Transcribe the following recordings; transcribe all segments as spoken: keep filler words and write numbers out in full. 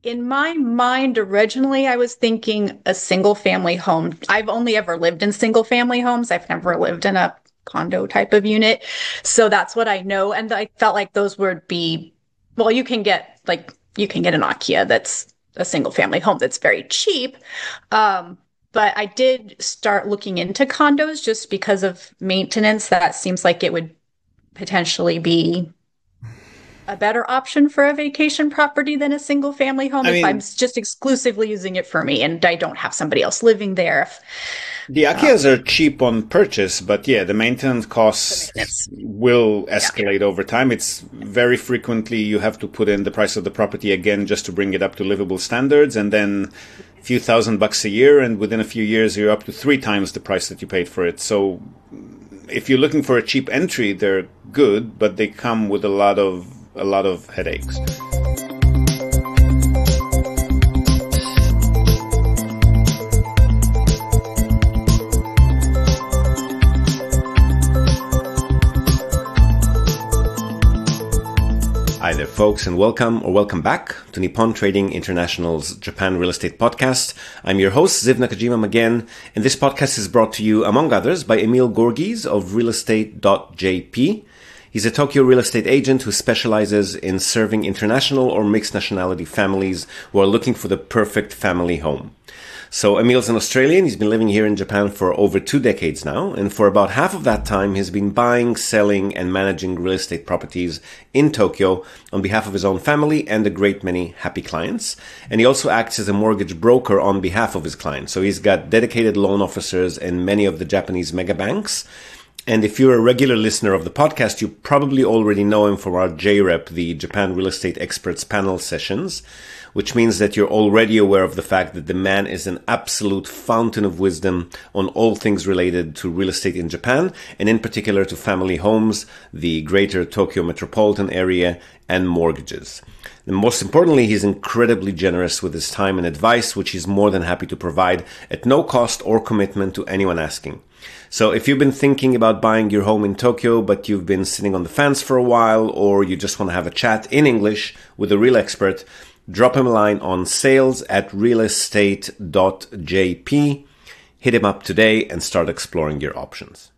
In my mind, originally, I was thinking a single family home. I've only ever lived in single family homes. I've never lived in a condo type of unit. So that's what I know. And I felt like those would be, well, you can get like, you can get an IKEA that's a single family home that's very cheap. Um, but I did start looking into condos just because of maintenance. That seems like it would potentially be a better option for a vacation property than a single family home I if I'm mean, just exclusively using it for me and I don't have somebody else living there. If, the IKEAs um, are cheap on purchase, but yeah, the maintenance the costs maintenance. will Yeah. escalate over time. It's very frequently you have to put in the price of the property again just to bring it up to livable standards, and then a few thousand bucks a year, and within a few years you're up to three times the price that you paid for it. So if you're looking for a cheap entry, they're good, but they come with a lot of a lot of headaches. Hi there, folks, and welcome or welcome back to Nippon Trading International's Japan Real Estate Podcast. I'm your host, Ziv Nakajima again, and this podcast is brought to you, among others, by Emil Gorgies of real estate dot j p. He's a Tokyo real estate agent who specializes in serving international or mixed nationality families who are looking for the perfect family home. So Emil's an Australian. He's been living here in Japan for over two decades now. And for about half of that time, he's been buying, selling, and managing real estate properties in Tokyo on behalf of his own family and a great many happy clients. And he also acts as a mortgage broker on behalf of his clients. So he's got dedicated loan officers in many of the Japanese mega banks. And if you're a regular listener of the podcast, you probably already know him from our J REP, the Japan Real Estate Experts panel sessions, which means that you're already aware of the fact that the man is an absolute fountain of wisdom on all things related to real estate in Japan, and in particular to family homes, the greater Tokyo metropolitan area, and mortgages. And most importantly, he's incredibly generous with his time and advice, which he's more than happy to provide at no cost or commitment to anyone asking. So if you've been thinking about buying your home in Tokyo, but you've been sitting on the fence for a while, or you just want to have a chat in English with a real expert, drop him a line on sales at real estate dot j p. Hit him up today and start exploring your options.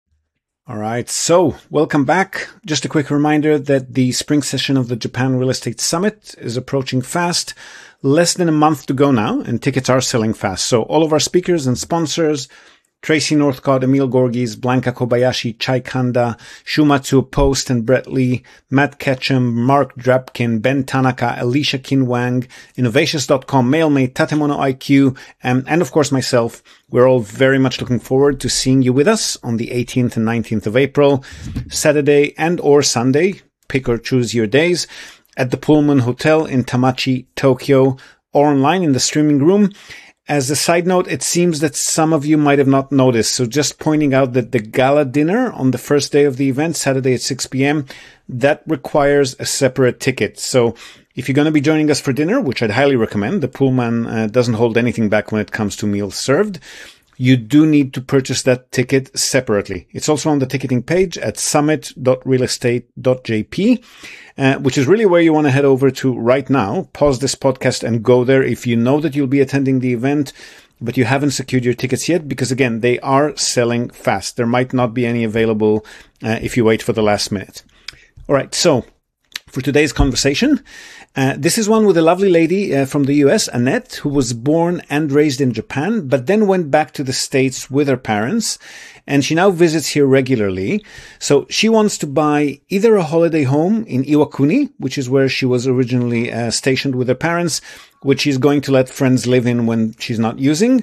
All right, so welcome back. Just a quick reminder that the spring session of the Japan Real Estate Summit is approaching fast. Less than a month to go now, and tickets are selling fast. So all of our speakers and sponsors, Tracy Northcott, Emil Gorgies, Blanca Kobayashi, Chai Kanda, Shumatsu Post and Brett Lee, Matt Ketchum, Mark Drapkin, Ben Tanaka, Alicia Kinwang, Innovations dot com, Mailmate, Tatemono I Q, um, and of course myself. We're all very much looking forward to seeing you with us on the eighteenth and nineteenth of April, Saturday and or Sunday, pick or choose your days, at the Pullman Hotel in Tamachi, Tokyo, or online in the streaming room. As a side note, it seems that some of you might have not noticed. So just pointing out that the gala dinner on the first day of the event, Saturday at six p.m., that requires a separate ticket. So if you're going to be joining us for dinner, which I'd highly recommend, the Pullman uh, doesn't hold anything back when it comes to meals served, you do need to purchase that ticket separately. It's also on the ticketing page at summit dot real estate dot j p, uh, which is really where you want to head over to right now. Pause this podcast and go there if you know that you'll be attending the event, but you haven't secured your tickets yet, because again, they are selling fast. There might not be any available uh, if you wait for the last minute. All right, so for today's conversation, Uh, this is one with a lovely lady uh, from the U S, Annette, who was born and raised in Japan, but then went back to the States with her parents, and she now visits here regularly. So she wants to buy either a holiday home in Iwakuni, which is where she was originally uh, stationed with her parents, which she's going to let friends live in when she's not using,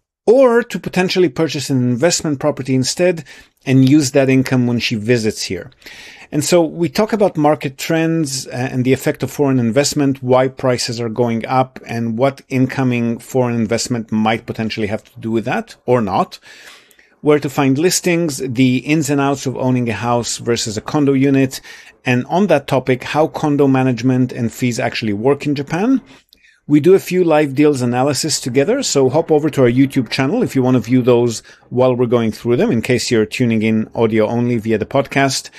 or to potentially purchase an investment property instead and use that income when she visits here. And so we talk about market trends and the effect of foreign investment, why prices are going up, and what incoming foreign investment might potentially have to do with that or not. Where to find listings, the ins and outs of owning a house versus a condo unit, and on that topic, how condo management and fees actually work in Japan. We do a few live deals analysis together, so hop over to our YouTube channel if you want to view those while we're going through them, in case you're tuning in audio only via the podcast.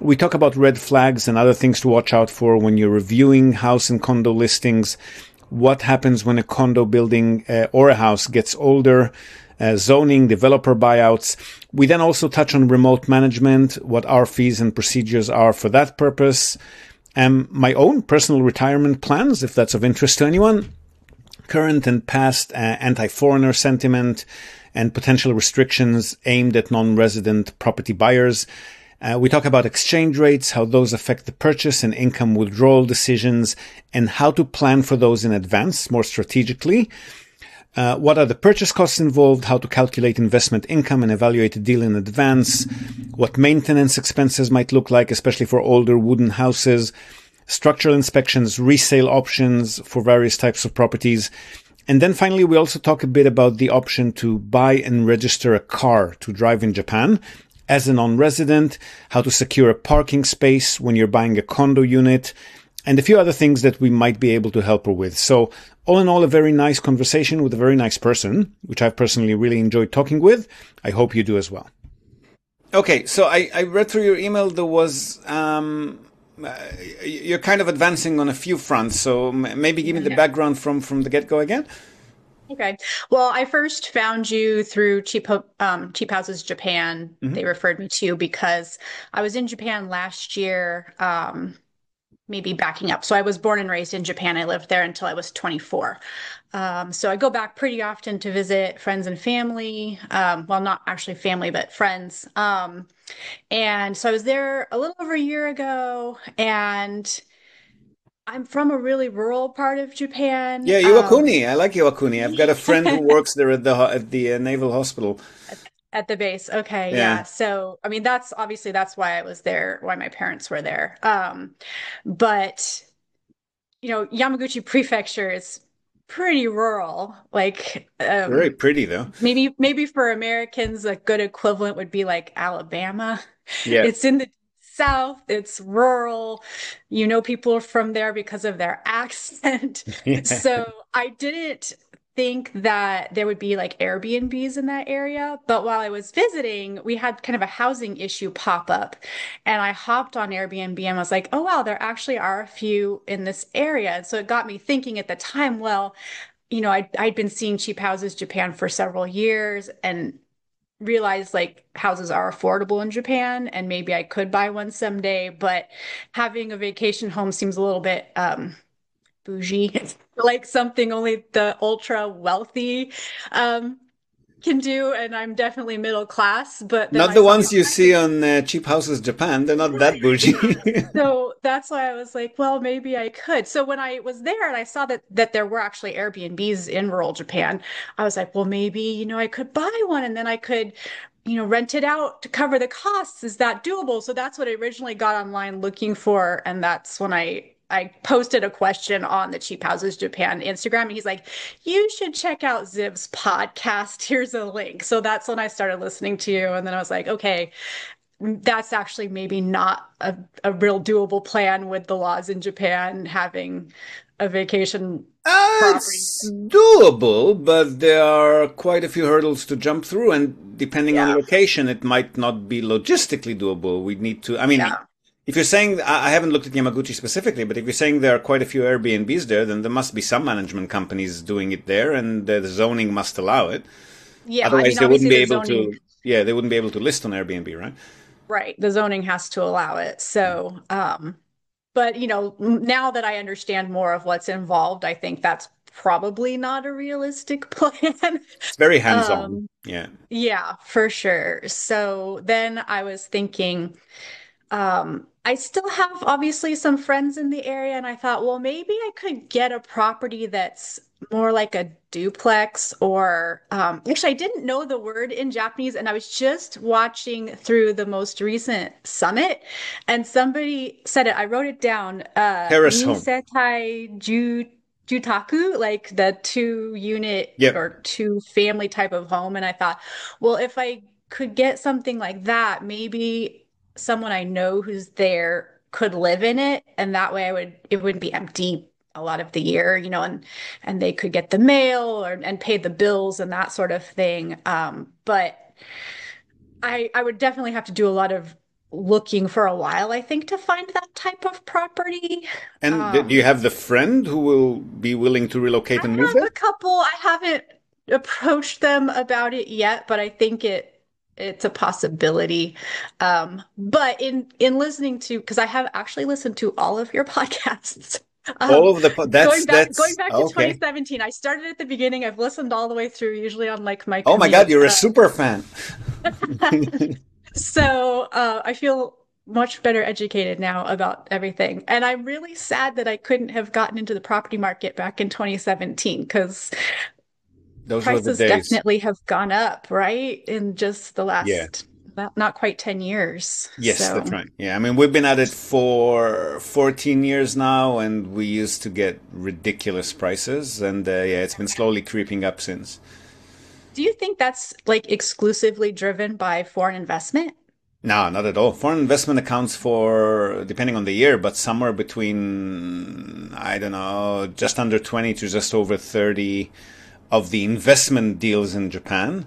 we talk about red flags and other things to watch out for when you're reviewing house and condo listings. What happens when a condo building uh, or a house gets older, uh, zoning, developer buyouts. We then also touch on remote management, what our fees and procedures are for that purpose, and my own personal retirement plans, if that's of interest to anyone, current and past uh, anti-foreigner sentiment, and potential restrictions aimed at non-resident property buyers. Uh, we talk about exchange rates, how those affect the purchase and income withdrawal decisions, and how to plan for those in advance more strategically. Uh, what are the purchase costs involved, how to calculate investment income and evaluate a deal in advance, what maintenance expenses might look like, especially for older wooden houses, structural inspections, resale options for various types of properties. And then finally, we also talk a bit about the option to buy and register a car to drive in Japan as a non-resident, how to secure a parking space when you're buying a condo unit, and a few other things that we might be able to help her with. So all in all, a very nice conversation with a very nice person, which I've personally really enjoyed talking with. I hope you do as well. Okay, so I, I read through your email. There was, um, uh, you're kind of advancing on a few fronts. So maybe give me the Yeah. background from, from the get-go again. Okay. Well, I first found you through Cheap Ho- um, Cheap Houses Japan. Mhm. They referred me to you because I was in Japan last year, um, maybe backing up. So I was born and raised in Japan. I lived there until I was twenty-four. Um, so I go back pretty often to visit friends and family. Um, well, not actually family, but friends. Um, and so I was there a little over a year ago, and I'm from a really rural part of Japan. Yeah, Um, Iwakuni. I like Iwakuni. I've got a friend who works there at the ho- at the uh, Naval Hospital. At the base. Okay, Yeah. yeah. So, I mean, that's obviously that's why I was there, why my parents were there. Um, but you know, Yamaguchi Prefecture is pretty rural. Like, Very um, pretty though. maybe maybe for Americans, a good equivalent would be like Alabama. Yeah. It's in the South, it's rural. You know, people are from there because of their accent. Yeah. So I didn't think that there would be like Airbnbs in that area. But while I was visiting, we had kind of a housing issue pop up. And I hopped on Airbnb and was like, oh, wow, there actually are a few in this area. And so it got me thinking at the time, well, you know, I'd, I'd been seeing Cheap Houses Japan for several years and realized like houses are affordable in Japan and maybe I could buy one someday, but having a vacation home seems a little bit um bougie, like something only the ultra wealthy um can do, and I'm definitely middle class, but then Not I the saw the ones you see on uh, Cheap Houses Japan. They're not that bougie. so that's why I was like, well, maybe I could. So when I was there and I saw that that there were actually Airbnbs in rural Japan, I was like, well, maybe, you know, I could buy one and then I could, you know, rent it out to cover the costs. Is that doable? So that's what I originally got online looking for. And that's when I I posted a question on the Cheap Houses Japan Instagram, and he's like, you should check out Ziv's podcast. Here's a link. So that's when I started listening to you. And then I was like, okay, that's actually maybe not a, a real doable plan with the laws in Japan having a vacation Uh, property. it's doable, but there are quite a few hurdles to jump through, and depending on Yeah, location, it might not be logistically doable. We'd need to, I mean, yeah, if you're saying, I I haven't looked at Yamaguchi specifically, but if you're saying there are quite a few Airbnbs there, then there must be some management companies doing it there, and uh, the zoning must allow it. yeah. I Otherwise, mean, they wouldn't obviously be the able zoning, to, yeah, they wouldn't be able to list on Airbnb, right? right? The zoning has to allow it. So, um, but you know, now that I understand more of what's involved, I think that's probably not a realistic plan. It's very hands-on. Um, Yeah. yeah, for sure. So then I was thinking, Um, I still have obviously some friends in the area, and I thought, well, maybe I could get a property that's more like a duplex or um, actually, I didn't know the word in Japanese, and I was just watching through the most recent summit, and somebody said it. I wrote it down. Uh, Terrace home. Nisetai Ju Jutaku, like the two unit Yep. or two family type of home, and I thought, well, if I could get something like that, maybe someone I know who's there could live in it, and that way I would it wouldn't be empty a lot of the year, you know, and and they could get the mail or and pay the bills and that sort of thing. Um, but I I would definitely have to do a lot of looking for a while, I think, to find that type of property. And th- do you Um, have the friend who will be willing to relocate I and move have there? a couple. I haven't approached them about it yet, but I think it it's a possibility. Um, but in in listening to, because I have actually listened to all of your podcasts. Um, All of the po- that's going back going that's back to okay. twenty seventeen, I started at the beginning. I've listened all the way through, usually on like my Oh my God, commute. you're a Uh, super fan. so uh, I feel much better educated now about everything. And I'm really sad that I couldn't have gotten into the property market back in twenty seventeen because Those were the prices days. definitely have gone up, right? In just the Yeah. last, not, not quite ten years. Yes, So, that's right. Yeah, I mean, we've been at it for fourteen years now, and we used to get ridiculous prices, and uh, yeah, it's been slowly creeping up since. do you think that's like exclusively driven by foreign investment? No, not at all. Foreign investment accounts for, depending on the year, but somewhere between, I don't know, just under twenty to just over thirty of the investment deals in Japan.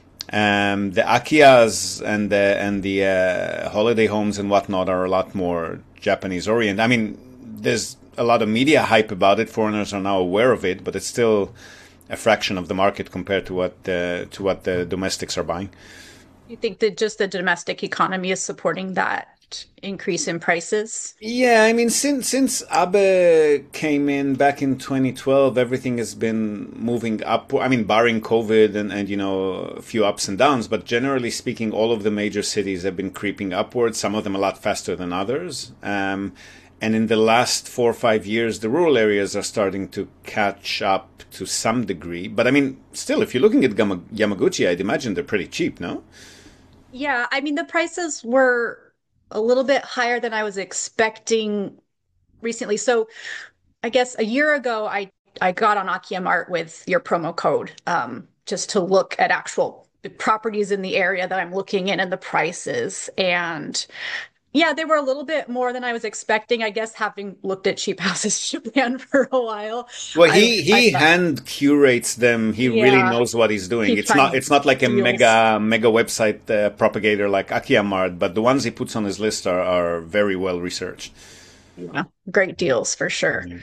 Um, the Akiyas and the and the uh, holiday homes and whatnot are a lot more Japanese oriented. I mean, there's a lot of media hype about it. Foreigners are now aware of it, but it's still a fraction of the market compared to what uh, to what the domestics are buying. You think that just the domestic economy is supporting that increase in prices? Yeah, I mean, since since Abe came in back in twenty twelve, everything has been moving up. I mean, barring COVID and, and you know a few ups and downs, but generally speaking, all of the major cities have been creeping upwards. Some of them a lot faster than others. Um, and in the last four or five years, the rural areas are starting to catch up to some degree. But I mean, still, if you're looking at Gama- Yamaguchi, I'd imagine they're pretty cheap, no? Yeah, I mean, the prices were a little bit higher than I was expecting recently. So I guess a year ago, I I got on Akia Mart with your promo code, um, just to look at actual properties in the area that I'm looking in and the prices. And yeah, they were a little bit more than I was expecting. I guess having looked at cheap houses in Japan for a while, Well, I he I he thought, hand curates them. He really yeah, knows what he's doing. keep It's not finding it's not like a deals. mega mega website uh, propagator like Akiyamart, but the ones he puts on his list are are very well researched. Yeah, great deals for sure. Yeah.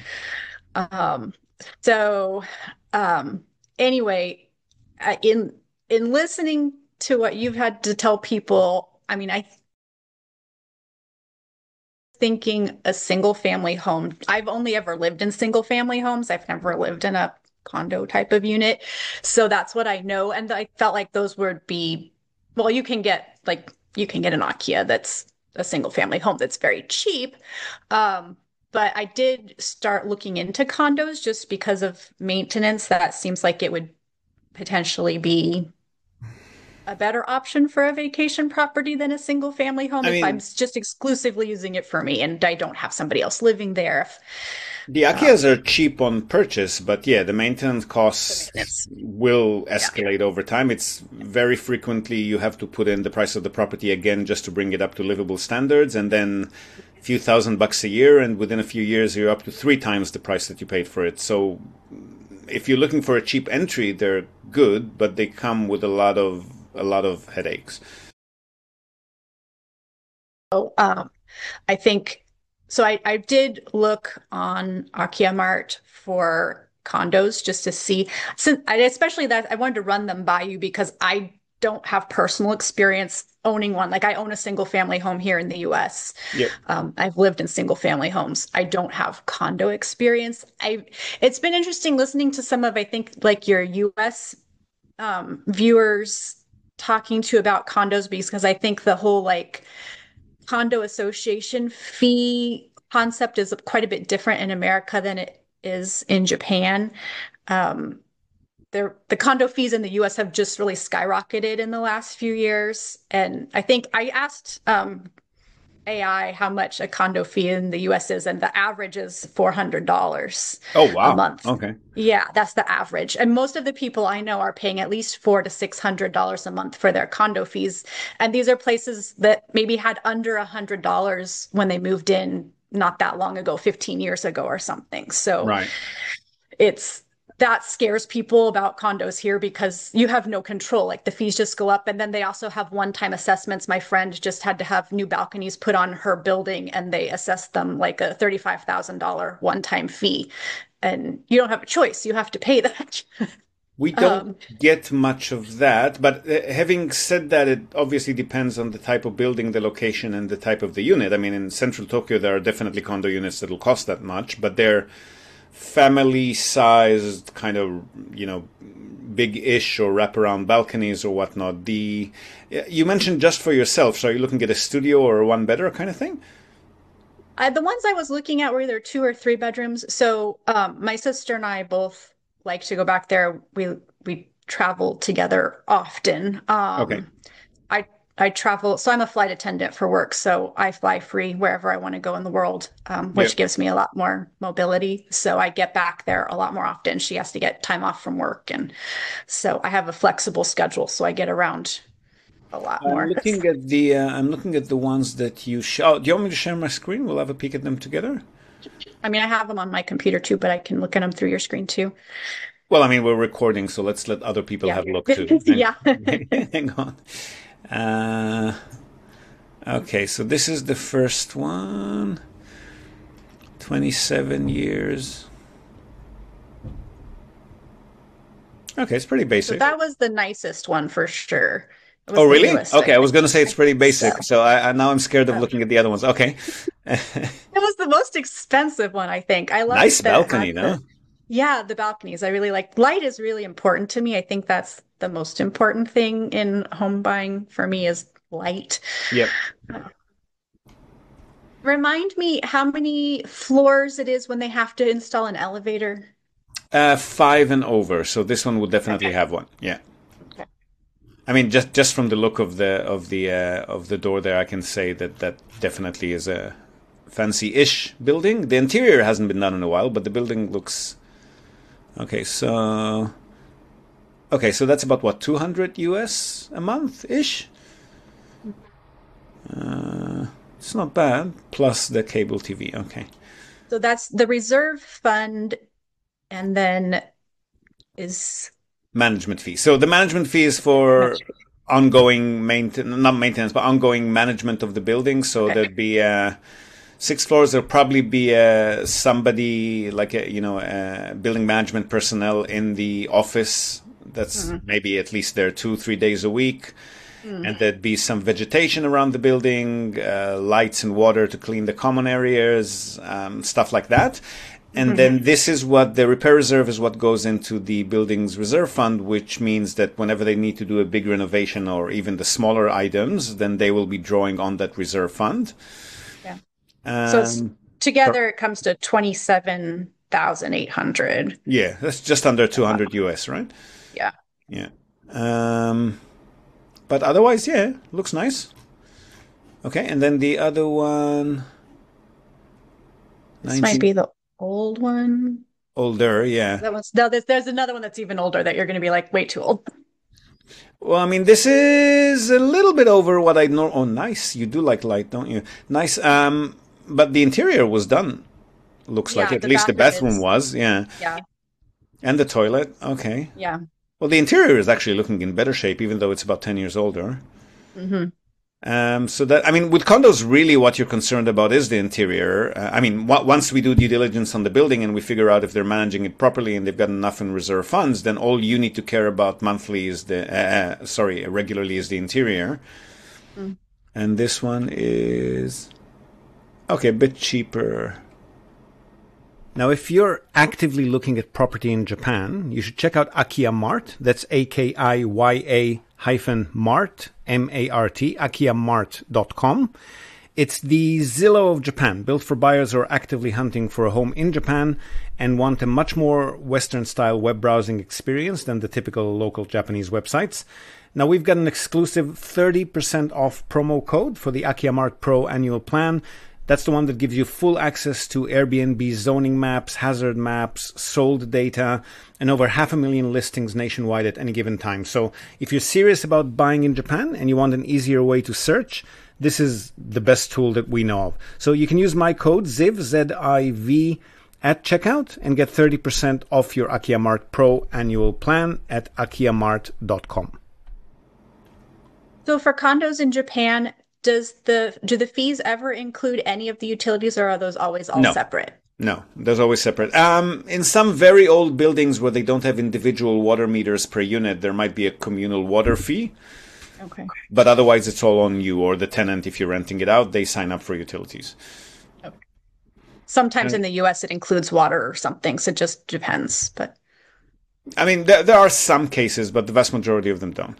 Um, so um, anyway, uh, in in listening to what you've had to tell people, I mean, I thinking a single family home. I've only ever lived in single family homes. I've never lived in a condo type of unit. So that's what I know. And I felt like those would be, well, you can get like you can get an Akia that's a single family home that's very cheap. Um, but I did start looking into condos just because of maintenance. That seems like it would potentially be a better option for a vacation property than a single family home I if I'm mean, just exclusively using it for me and I don't have somebody else living there. If, the Akiyas um, are cheap on purchase, but yeah, the maintenance the costs maintenance. will Yeah. escalate over time. It's very frequently you have to put in the price of the property again just to bring it up to livable standards, and then a few thousand bucks a year, and within a few years you're up to three times the price that you paid for it. So if you're looking for a cheap entry, they're good, but they come with a lot of a lot of headaches. So, um, I think so. I, I did look on Akia Mart for condos just to see. Since I, especially that I wanted to run them by you because I don't have personal experience owning one. Like I own a single family home here in the U S. Yep. Um, I've lived in single family homes. I don't have condo experience. I It's been interesting listening to some of I think like your U S um, viewers talking to about condos because I think the whole like condo association fee concept is quite a bit different in America than it is in Japan. Um, there, the condo fees in the U S have just really skyrocketed in the last few years. And I think I asked um, A I how much a condo fee in the U S is, and the average is four hundred dollars Oh a wow. month. Okay. Yeah, that's the average. And most of the people I know are paying at least four to six hundred dollars a month for their condo fees. And these are places that maybe had under a hundred dollars when they moved in not that long ago, fifteen years ago or something. So Right. it's that scares people about condos here because you have no control. Like the fees just go up. And then they also have one-time assessments. My friend just had to have new balconies put on her building and they assessed them like a thirty-five thousand dollars one-time fee. And you don't have a choice. You have to pay that. We don't Um, get much of that, but uh, having said that, it obviously depends on the type of building, the location, and the type of the unit. I mean, in central Tokyo, there are definitely condo units that will cost that much, but they're family-sized, kind of, you know, big-ish or wraparound balconies or whatnot. The you mentioned just for yourself, so are you looking at a studio or a one-bedder kind of thing? I, the ones I was looking at were either two or three bedrooms. So um, my sister and I both like to go back there. We we travel together often. Okay. Um, I I travel, so I'm a flight attendant for work, so I fly free wherever I want to go in the world, um, Yeah. which gives me a lot more mobility. So I get back there a lot more often. She has to get time off from work, and so I have a flexible schedule, so I get around a lot I'm more. looking at the uh, I'm looking at the ones that you show. Do you want me to share my screen? We'll have a peek at them together. I mean, I have them on my computer too, but I can look at them through your screen too. Well, I mean, we're recording, so let's let other people Yeah. have a look too. Hang, Yeah. hang on. Uh, okay, so this is the first one. twenty-seven years. Okay, it's pretty So basic. that was the nicest one for sure. It was Oh, the really? newest, I Okay, I was think. going to say it's pretty So, basic, so I, I now I'm scared of so. looking at the other ones. Okay. It was the most expensive one, I think. I Nice loved that it balcony, had the, no? yeah, the balconies. I really like light is really important to me. I think that's the most important thing in home buying for me is light. Yep. Remind me how many floors it is when they have to install an elevator. Uh, five and over, so this one would definitely Okay. have one. Yeah. Okay. I mean, just just from the look of the of the uh, of the door there, I can say that that definitely is a fancy-ish building. The interior hasn't been done in a while, but the building looks okay. So okay, so that's about what two hundred U S a month ish. Uh, it's not bad. Plus the cable T V. Okay. So that's the reserve fund, and then is Management fee. So the management fee is for ongoing maintenance, not maintenance, but ongoing management of the building. So okay. there'd be uh, six floors. There'll probably be uh, somebody like a you know uh, building management personnel in the office. That's Mhm. maybe at least there two, three days a week. Mm. And there'd be some vegetation around the building, uh, lights and water to clean the common areas, um, stuff like that. And Mhm. then this is what the repair reserve is what goes into the building's reserve fund, which means that whenever they need to do a big renovation or even the smaller items, then they will be drawing on that reserve fund. Yeah. So it's Um, together it comes to twenty-seven thousand eight hundred. yeah, that's just under two hundred U S, right? Yeah. Yeah. Um, but otherwise, yeah, looks nice. Okay, and then the other one, This might nineteen be the old one. older, yeah. That one's no, there's there's another one that's even older that you're going to be like way too old. Well, I mean, this is a little bit over what I know. Oh, nice. You do like light, don't you? Nice. Um, but the interior was done. Looks like Yeah, at the least the bathroom bathroom is. was, yeah. Yeah. And the toilet. Okay. Yeah. Well, the interior is actually looking in better shape, even though it's about ten years older. hmm Um, so that, I mean, with condos, really what you're concerned about is the interior. Uh, I mean, w- once we do due diligence on the building and we figure out if they're managing it properly and they've got enough in reserve funds, then all you need to care about monthly is the, uh, uh, sorry, regularly is the interior. Mm. And this one is, okay, a bit cheaper. Now, if you're actively looking at property in Japan, you should check out Akiya Mart. That's A K I Y A hyphen Mart, M A R T, akiya mart dot com. It's the Zillow of Japan, built for buyers who are actively hunting for a home in Japan and want a much more Western-style web browsing experience than the typical local Japanese websites. Now, we've got an exclusive thirty percent off promo code for the Akiya Mart Pro annual plan. That's the one that gives you full access to Airbnb zoning maps, hazard maps, sold data, and over half a million listings nationwide at any given time. So if you're serious about buying in Japan and you want an easier way to search, this is the best tool that we know of. So you can use my code ZIV, Z I V, at checkout and get thirty percent off your Akia Mart Pro annual plan at akia mart dot com. So for condos in Japan, does the do the fees ever include any of the utilities, or are those always all No. separate? No, those always separate. Um, in some very old buildings where they don't have individual water meters per unit, there might be a communal water fee. Okay. But otherwise, it's all on you or the tenant. If you're renting it out, they sign up for utilities. Okay. Sometimes in the U S it includes water or something, so it just depends. But I mean, there, there are some cases, but the vast majority of them don't.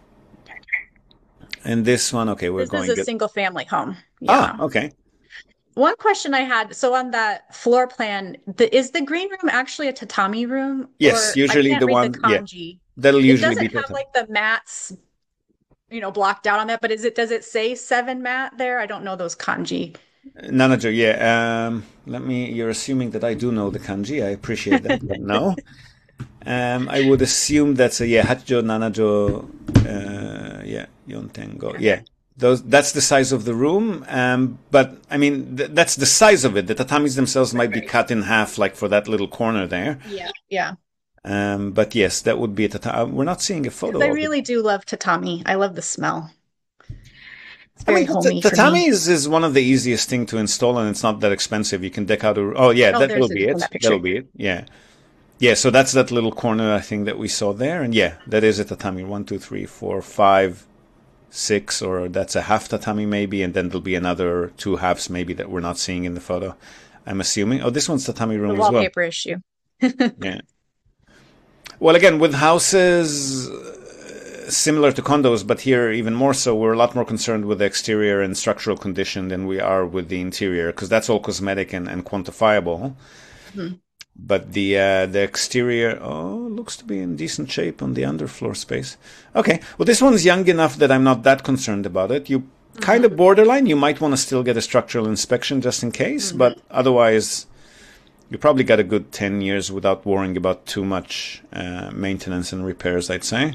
And this one, okay, we're this going. is a Get... single family home. Yeah. Ah, okay. One question I had, so on that floor plan, the, is the green room actually a tatami room? Yes, Or, usually I can't the read one. the Yeah, kanji. that'll It usually doesn't be have tatami. like the mats, you know, blocked out on that, but is it, does it say seven mat there? I don't know those kanji. Nanajo, yeah. Um, let me. You're assuming that I do know the kanji. I appreciate that. But no, um, I would assume that's a yeah. Hachijo, Nanajo, uh, yeah, Yontengo, yeah. Those. That's the size of the room. Um, but I mean, th- that's the size of it. The tatamis themselves might be cut in half, like for that little corner there. Yeah, yeah. Um, but yes, that would be a tatami. We're not seeing a photo. I of really it. do love tatami. I love the smell. It's I very mean, homey t- for tatami me. is, is one of the easiest thing to install, and it's not that expensive. You can deck out a. Oh yeah, Oh, that there's will it be on it. that picture. That'll be it. Yeah, yeah. So that's that little corner I think that we saw there, and yeah, that is a tatami. One, two, three, four, five, six, or that's a half tatami maybe, and then there'll be another two halves maybe that we're not seeing in the photo. I'm assuming. Oh, this one's tatami room The as well. wallpaper issue. Yeah. Well, again, with houses uh, similar to condos, but here even more so, we're a lot more concerned with the exterior and structural condition than we are with the interior, because that's all cosmetic and, and quantifiable. Mm-hmm. But the uh, the exterior, oh, looks to be in decent shape on the underfloor space. Okay, well, this one's young enough that I'm not that concerned about it. You mm-hmm. kind of borderline. You might want to still get a structural inspection just in case, mm-hmm. but otherwise, you probably got a good ten years without worrying about too much uh, maintenance and repairs, I'd say.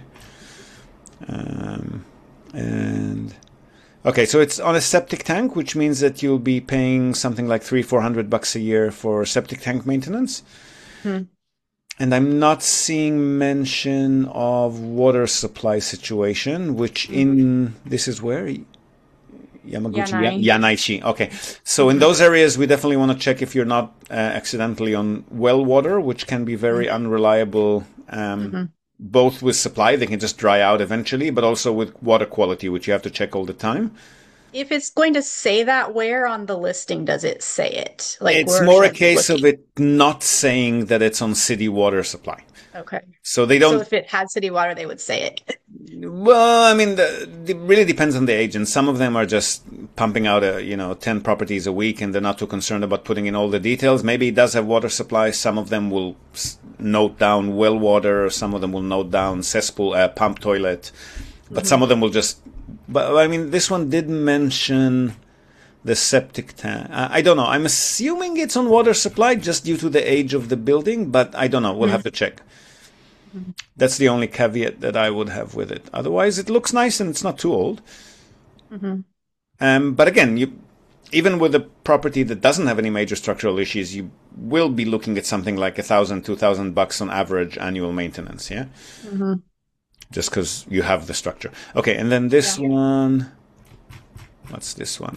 Um, and okay, so it's on a septic tank, which means that you'll be paying something like three, four hundred bucks a year for septic tank maintenance. Hmm. And I'm not seeing mention of water supply situation, which in this is where Yamaguchi, Yanai. Yanaichi. Okay, so in those areas, we definitely want to check if you're not uh, accidentally on well water, which can be very mm-hmm. unreliable. Um, mm-hmm. Both with supply, they can just dry out eventually, but also with water quality, which you have to check all the time. If it's going to say that, where on the listing does it say it? Like, it's more a case of it not saying that it's on city water supply. Okay. So they don't. So if it had city water, they would say it. Well, I mean, the, it really depends on the agent. Some of them are just pumping out, a, you know, ten properties a week, and they're not too concerned about putting in all the details. Maybe it does have water supply. Some of them will note down well water. Some of them will note down cesspool, uh, pump toilet. But mm-hmm. some of them will just. But I mean, this one did mention the septic tank. Uh, I don't know. I'm assuming it's on water supply just due to the age of the building, but I don't know. We'll mm-hmm. have to check. That's the only caveat that I would have with it. Otherwise, it looks nice and it's not too old. Mm-hmm. Um, but again, you, even with a property that doesn't have any major structural issues, you will be looking at something like a thousand, two thousand bucks on average annual maintenance. Yeah, mm-hmm. just because you have the structure. Okay, and then this yeah. one. What's this one?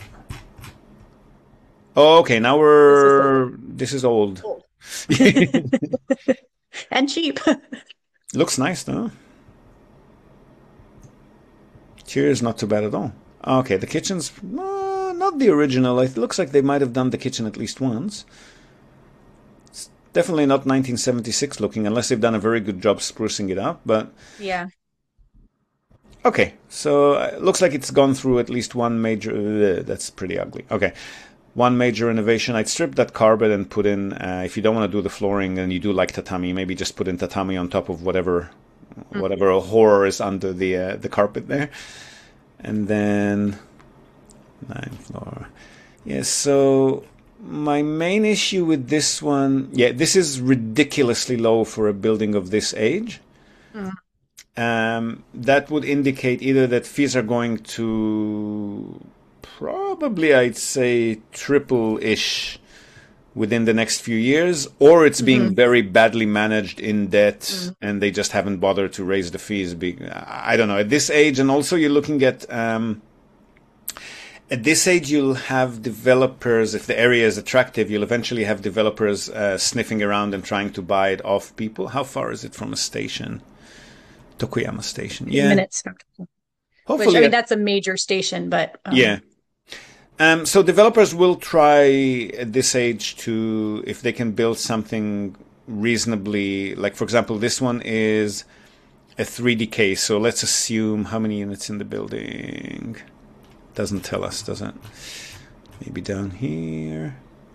Oh, okay. Now we're. This is old. old. And cheap. Looks nice, though. Cheers, not too bad at all. Okay, the kitchen's uh, not the original. It looks like they might have done the kitchen at least once. It's definitely not nineteen seventy-six looking, unless they've done a very good job sprucing it up. But yeah. Okay, so it looks like it's gone through at least one major. Uh, that's pretty ugly. Okay. One major renovation. I'd strip that carpet and put in, uh, if you don't want to do the flooring and you do like tatami, maybe just put in tatami on top of whatever mm-hmm. whatever horror is under the uh, the carpet there. And then, ninth floor. Yeah, so my main issue with this one, yeah, this is ridiculously low for a building of this age. Mm-hmm. Um, that would indicate either that fees are going to... Probably, I'd say triple-ish within the next few years, or it's being Mm-hmm. very badly managed in debt Mm-hmm. and they just haven't bothered to raise the fees. Be- I don't know. At this age, and also you're looking at, um, at this age, you'll have developers, if the area is attractive, you'll eventually have developers uh, sniffing around and trying to buy it off people. How far is it from a station? Tokuyama Station. Yeah. Minutes. Which, Hopefully. I mean, that's a major station, but um, Yeah. Um, so developers will try at this age to, if they can build something reasonably, like for example, this one is a three D case. So let's assume how many units in the building. Doesn't tell us, does it? Maybe down here.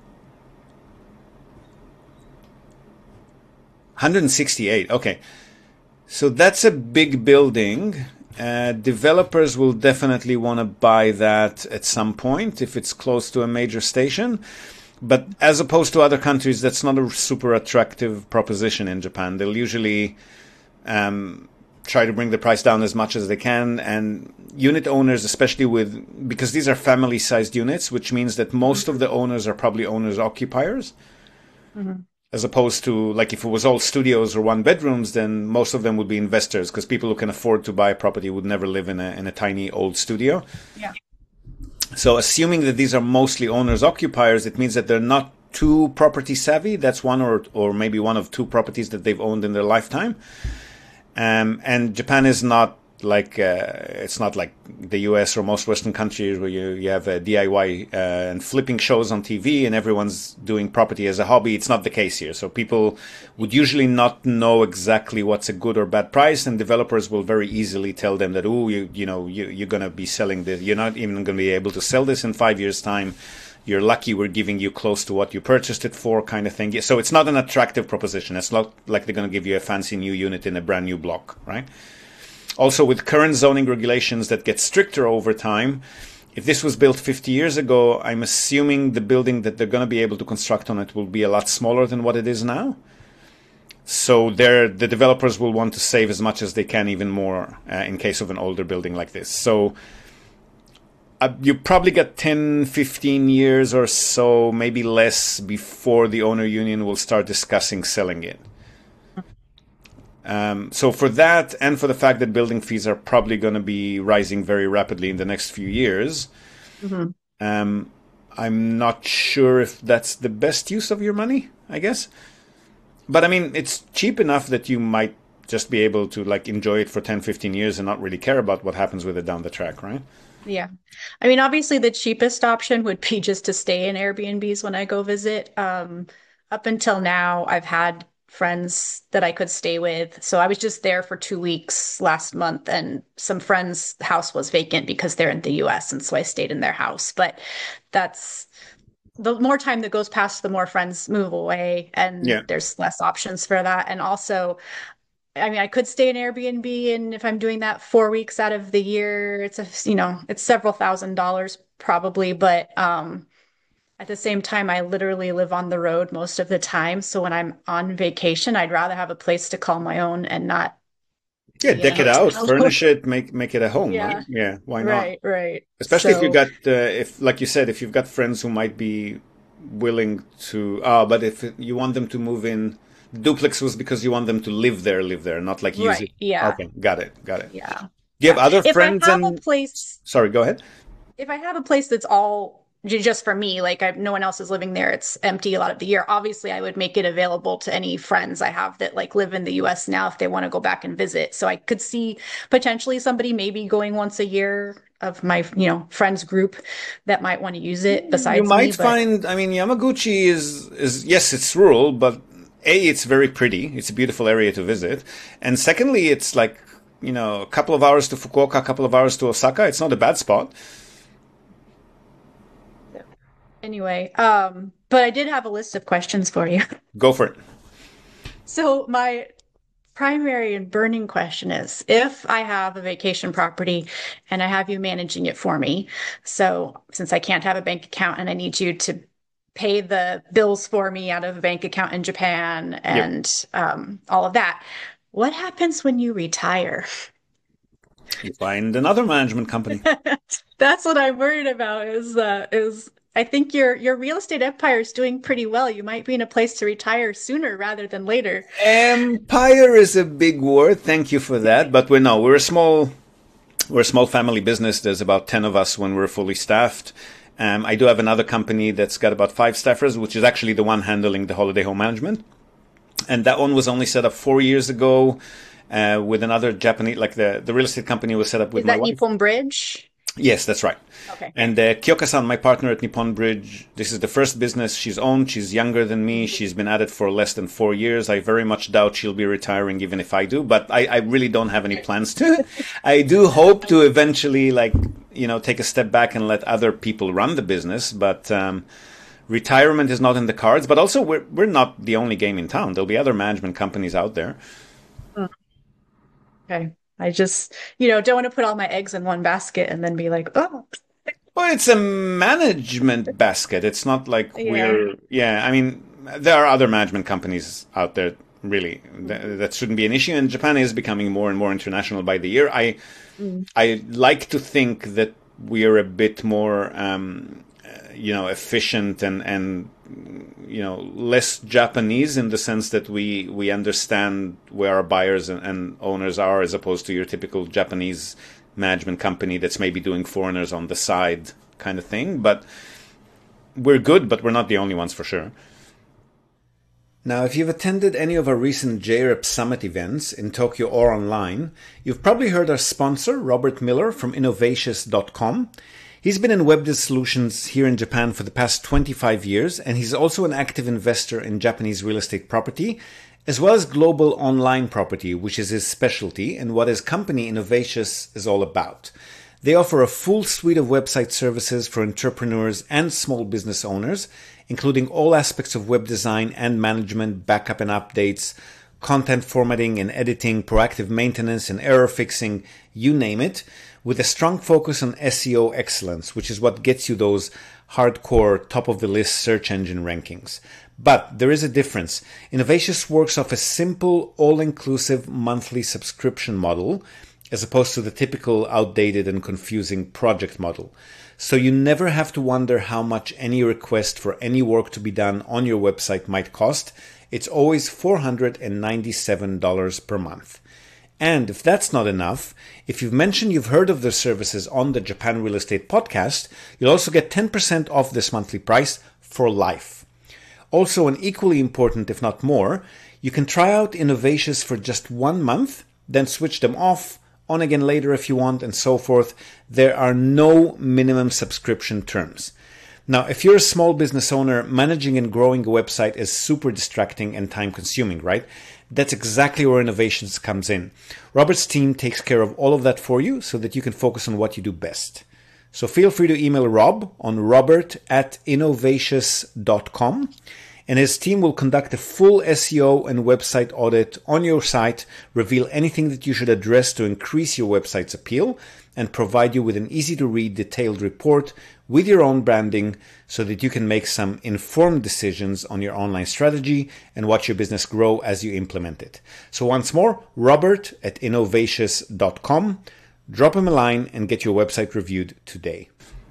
one hundred sixty-eight. Okay. So that's a big building. Uh, developers will definitely want to buy that at some point if it's close to a major station. But as opposed to other countries, that's not a super attractive proposition in Japan. They'll usually um, try to bring the price down as much as they can. And unit owners, especially with, because these are family-sized units, which means that most of the owners are probably owners-occupiers. Mm-hmm. As opposed to, like, if it was all studios or one bedrooms, then most of them would be investors, because people who can afford to buy a property would never live in a in a tiny old studio. Yeah. So assuming that these are mostly owners occupiers, it means that they're not too property savvy. That's one or or maybe one of two properties that they've owned in their lifetime. Um, and Japan is not like uh, it's not like the U S or most Western countries where you, you have a D I Y uh, and flipping shows on T V and everyone's doing property as a hobby. It's not the case here. So people would usually not know exactly what's a good or bad price, and developers will very easily tell them that, oh, you you know you, you're going to be selling this. You're not even going to be able to sell this in five years' time. You're lucky we're giving you close to what you purchased it for, kind of thing. So it's not an attractive proposition. It's not like they're going to give you a fancy new unit in a brand new block, right? Also, with current zoning regulations that get stricter over time, if this was built fifty years ago, I'm assuming the building that they're going to be able to construct on it will be a lot smaller than what it is now. So the developers will want to save as much as they can, even more, uh, in case of an older building like this. So uh, you probably got ten, fifteen years or so, maybe less, before the owner union will start discussing selling it. Um, so for that, and for the fact that building fees are probably going to be rising very rapidly in the next few years, mm-hmm. um, I'm not sure if that's the best use of your money, I guess. But I mean, it's cheap enough that you might just be able to like enjoy it for ten, fifteen years and not really care about what happens with it down the track, right? Yeah. I mean, obviously the cheapest option would be just to stay in Airbnbs when I go visit. Um, up until now, I've had friends that I could stay with. So I was just there for two weeks last month, and some friends' house was vacant because they're in the U S. And so I stayed in their house. But that's the more time that goes past, the more friends move away, and yeah. there's less options for that. And also, I mean, I could stay in Airbnb, and if I'm doing that four weeks out of the year, it's a, you know, it's several thousand dollars probably, but, um, at the same time, I literally live on the road most of the time. So when I'm on vacation, I'd rather have a place to call my own and not. Yeah, deck it out, furnish it, make make it a home. Yeah, right? Yeah, why not? Right, right. Especially so, if you got, uh, if like you said, if you've got friends who might be willing to. Ah, uh, but if you want them to move in, duplex was because you want them to live there, live there, not like use right, it. Yeah. Okay, got it, got it. Yeah. Do you have other if friends? I have and a place. Sorry, go ahead. If I have a place that's all just for me, like I, no one else is living there, it's empty a lot of the year. Obviously, I would make it available to any friends I have that like live in the U S now if they want to go back and visit. So I could see potentially somebody maybe going once a year of my, you know, friends group that might want to use it besides you might me, but... find, I mean, Yamaguchi is, is, yes, it's rural, but A, it's very pretty. It's a beautiful area to visit. And secondly, it's like, you know, a couple of hours to Fukuoka, a couple of hours to Osaka. It's not a bad spot. Anyway, um, but I did have a list of questions for you. Go for it. So my primary and burning question is, if I have a vacation property and I have you managing it for me, so since I can't have a bank account and I need you to pay the bills for me out of a bank account in Japan and yep. um, all of that, what happens when you retire? You find another management company. That's what I'm worried about. Is uh, is I think your your real estate empire is doing pretty well. You might be in a place to retire sooner rather than later. Empire is a big word. Thank you for that. But we're no, we're a small, we're a small family business. There's about ten of us when we're fully staffed. Um, I do have another company that's got about five staffers, which is actually the one handling the holiday home management. And that one was only set up four years ago uh, with another Japanese, like the, the real estate company was set up with Is my that wife. Nippon Bridge? Yes, that's right. Okay. And uh, Kyoka-san, my partner at Nippon Bridge, this is the first business she's owned. She's younger than me. She's been at it for less than four years. I very much doubt she'll be retiring even if I do, but I, I really don't have any plans to. I do hope to eventually, like, you know, take a step back and let other people run the business, but um, retirement is not in the cards. But also, we're, we're not the only game in town. There'll be other management companies out there. Okay. I just, you know, don't want to put all my eggs in one basket and then be like, oh. Well, it's a management basket. It's not like Yeah. we're, yeah, I mean, there are other management companies out there, really. That, that shouldn't be an issue. And Japan is becoming more and more international by the year. I, I like to think that we are a bit more, um, uh, you know, efficient and, and, you know, less Japanese in the sense that we, we understand where our buyers and, and owners are, as opposed to your typical Japanese management company that's maybe doing foreigners on the side kind of thing. But we're good, but we're not the only ones for sure. Now, if you've attended any of our recent J R E P Summit events in Tokyo or online, you've probably heard our sponsor, Robert Miller from Innovatious dot com. He's been in web solutions here in Japan for the past twenty-five years, and he's also an active investor in Japanese real estate property, as well as global online property, which is his specialty and what his company Innovatious is all about. They offer a full suite of website services for entrepreneurs and small business owners, including all aspects of web design and management, backup and updates, content formatting and editing, proactive maintenance and error fixing, you name it, with a strong focus on S E O excellence, which is what gets you those hardcore top-of-the-list search engine rankings. But there is a difference. Innovatious works off a simple, all-inclusive monthly subscription model, as opposed to the typical outdated and confusing project model. So you never have to wonder how much any request for any work to be done on your website might cost. It's always four hundred ninety-seven dollars per month. And if that's not enough, if you've mentioned you've heard of their services on the Japan Real Estate Podcast, you'll also get ten percent off this monthly price for life. Also, and equally important, if not more, you can try out Innovatious for just one month, then switch them off, on again later if you want, and so forth. There are no minimum subscription terms. Now, if you're a small business owner, managing and growing a website is super distracting and time consuming, right? That's exactly where Innovations comes in. Robert's team takes care of all of that for you so that you can focus on what you do best. So feel free to email Rob on robert at innovatious dot com, and his team will conduct a full S E O and website audit on your site, reveal anything that you should address to increase your website's appeal, and provide you with an easy-to-read detailed report with your own branding so that you can make some informed decisions on your online strategy and watch your business grow as you implement it. So once more, Robert at innovatious dot com. Drop him a line and get your website reviewed today.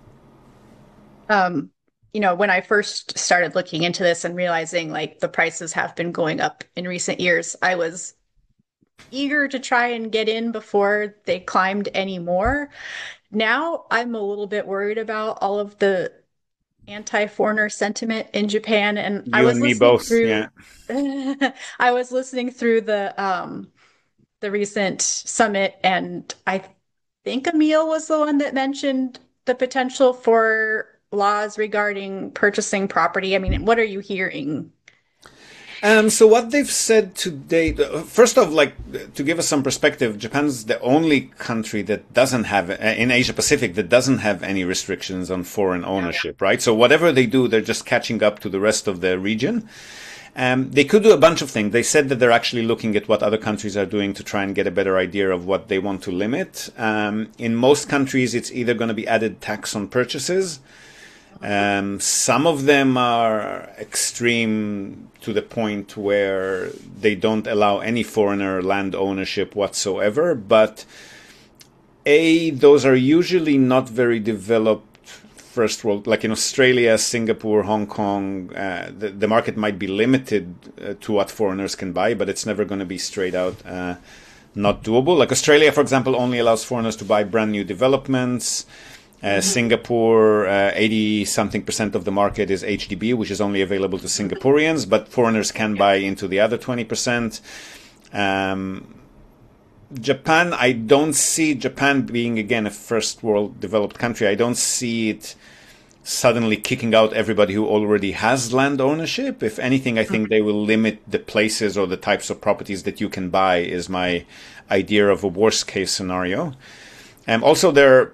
Um, you know, when I first started looking into this and realizing like the prices have been going up in recent years, I was eager to try and get in before they climbed any more. Now I'm a little bit worried about all of the anti-foreigner sentiment in Japan, and You I was and me listening both, through yeah. I was listening through the um the recent summit, and I think Emil was the one that mentioned the potential for laws regarding purchasing property. I mean, what are you hearing? Um, so what they've said today, first off, like to give us some perspective, Japan's the only country that doesn't have, in Asia Pacific, that doesn't have any restrictions on foreign ownership, right? So whatever they do, they're just catching up to the rest of the region. Um, they could do a bunch of things. They said that they're actually looking at what other countries are doing to try and get a better idea of what they want to limit. Um, in most countries, it's either going to be added tax on purchases. Um, some of them are extreme to the point where they don't allow any foreigner land ownership whatsoever. But A, those are usually not very developed first world, like in Australia, Singapore, Hong Kong, uh, the, the market might be limited uh, to what foreigners can buy, but it's never going to be straight out uh, not doable. Like Australia, for example, only allows foreigners to buy brand new developments. Uh, mm-hmm. Singapore, uh, eighty something percent of the market is H D B, which is only available to Singaporeans, but foreigners can buy into the other twenty percent. Um, Japan, I don't see Japan being, again, a first world developed country. I don't see it suddenly kicking out everybody who already has land ownership. If anything, I think they will limit the places or the types of properties that you can buy, is my idea of a worst case scenario. And also, they're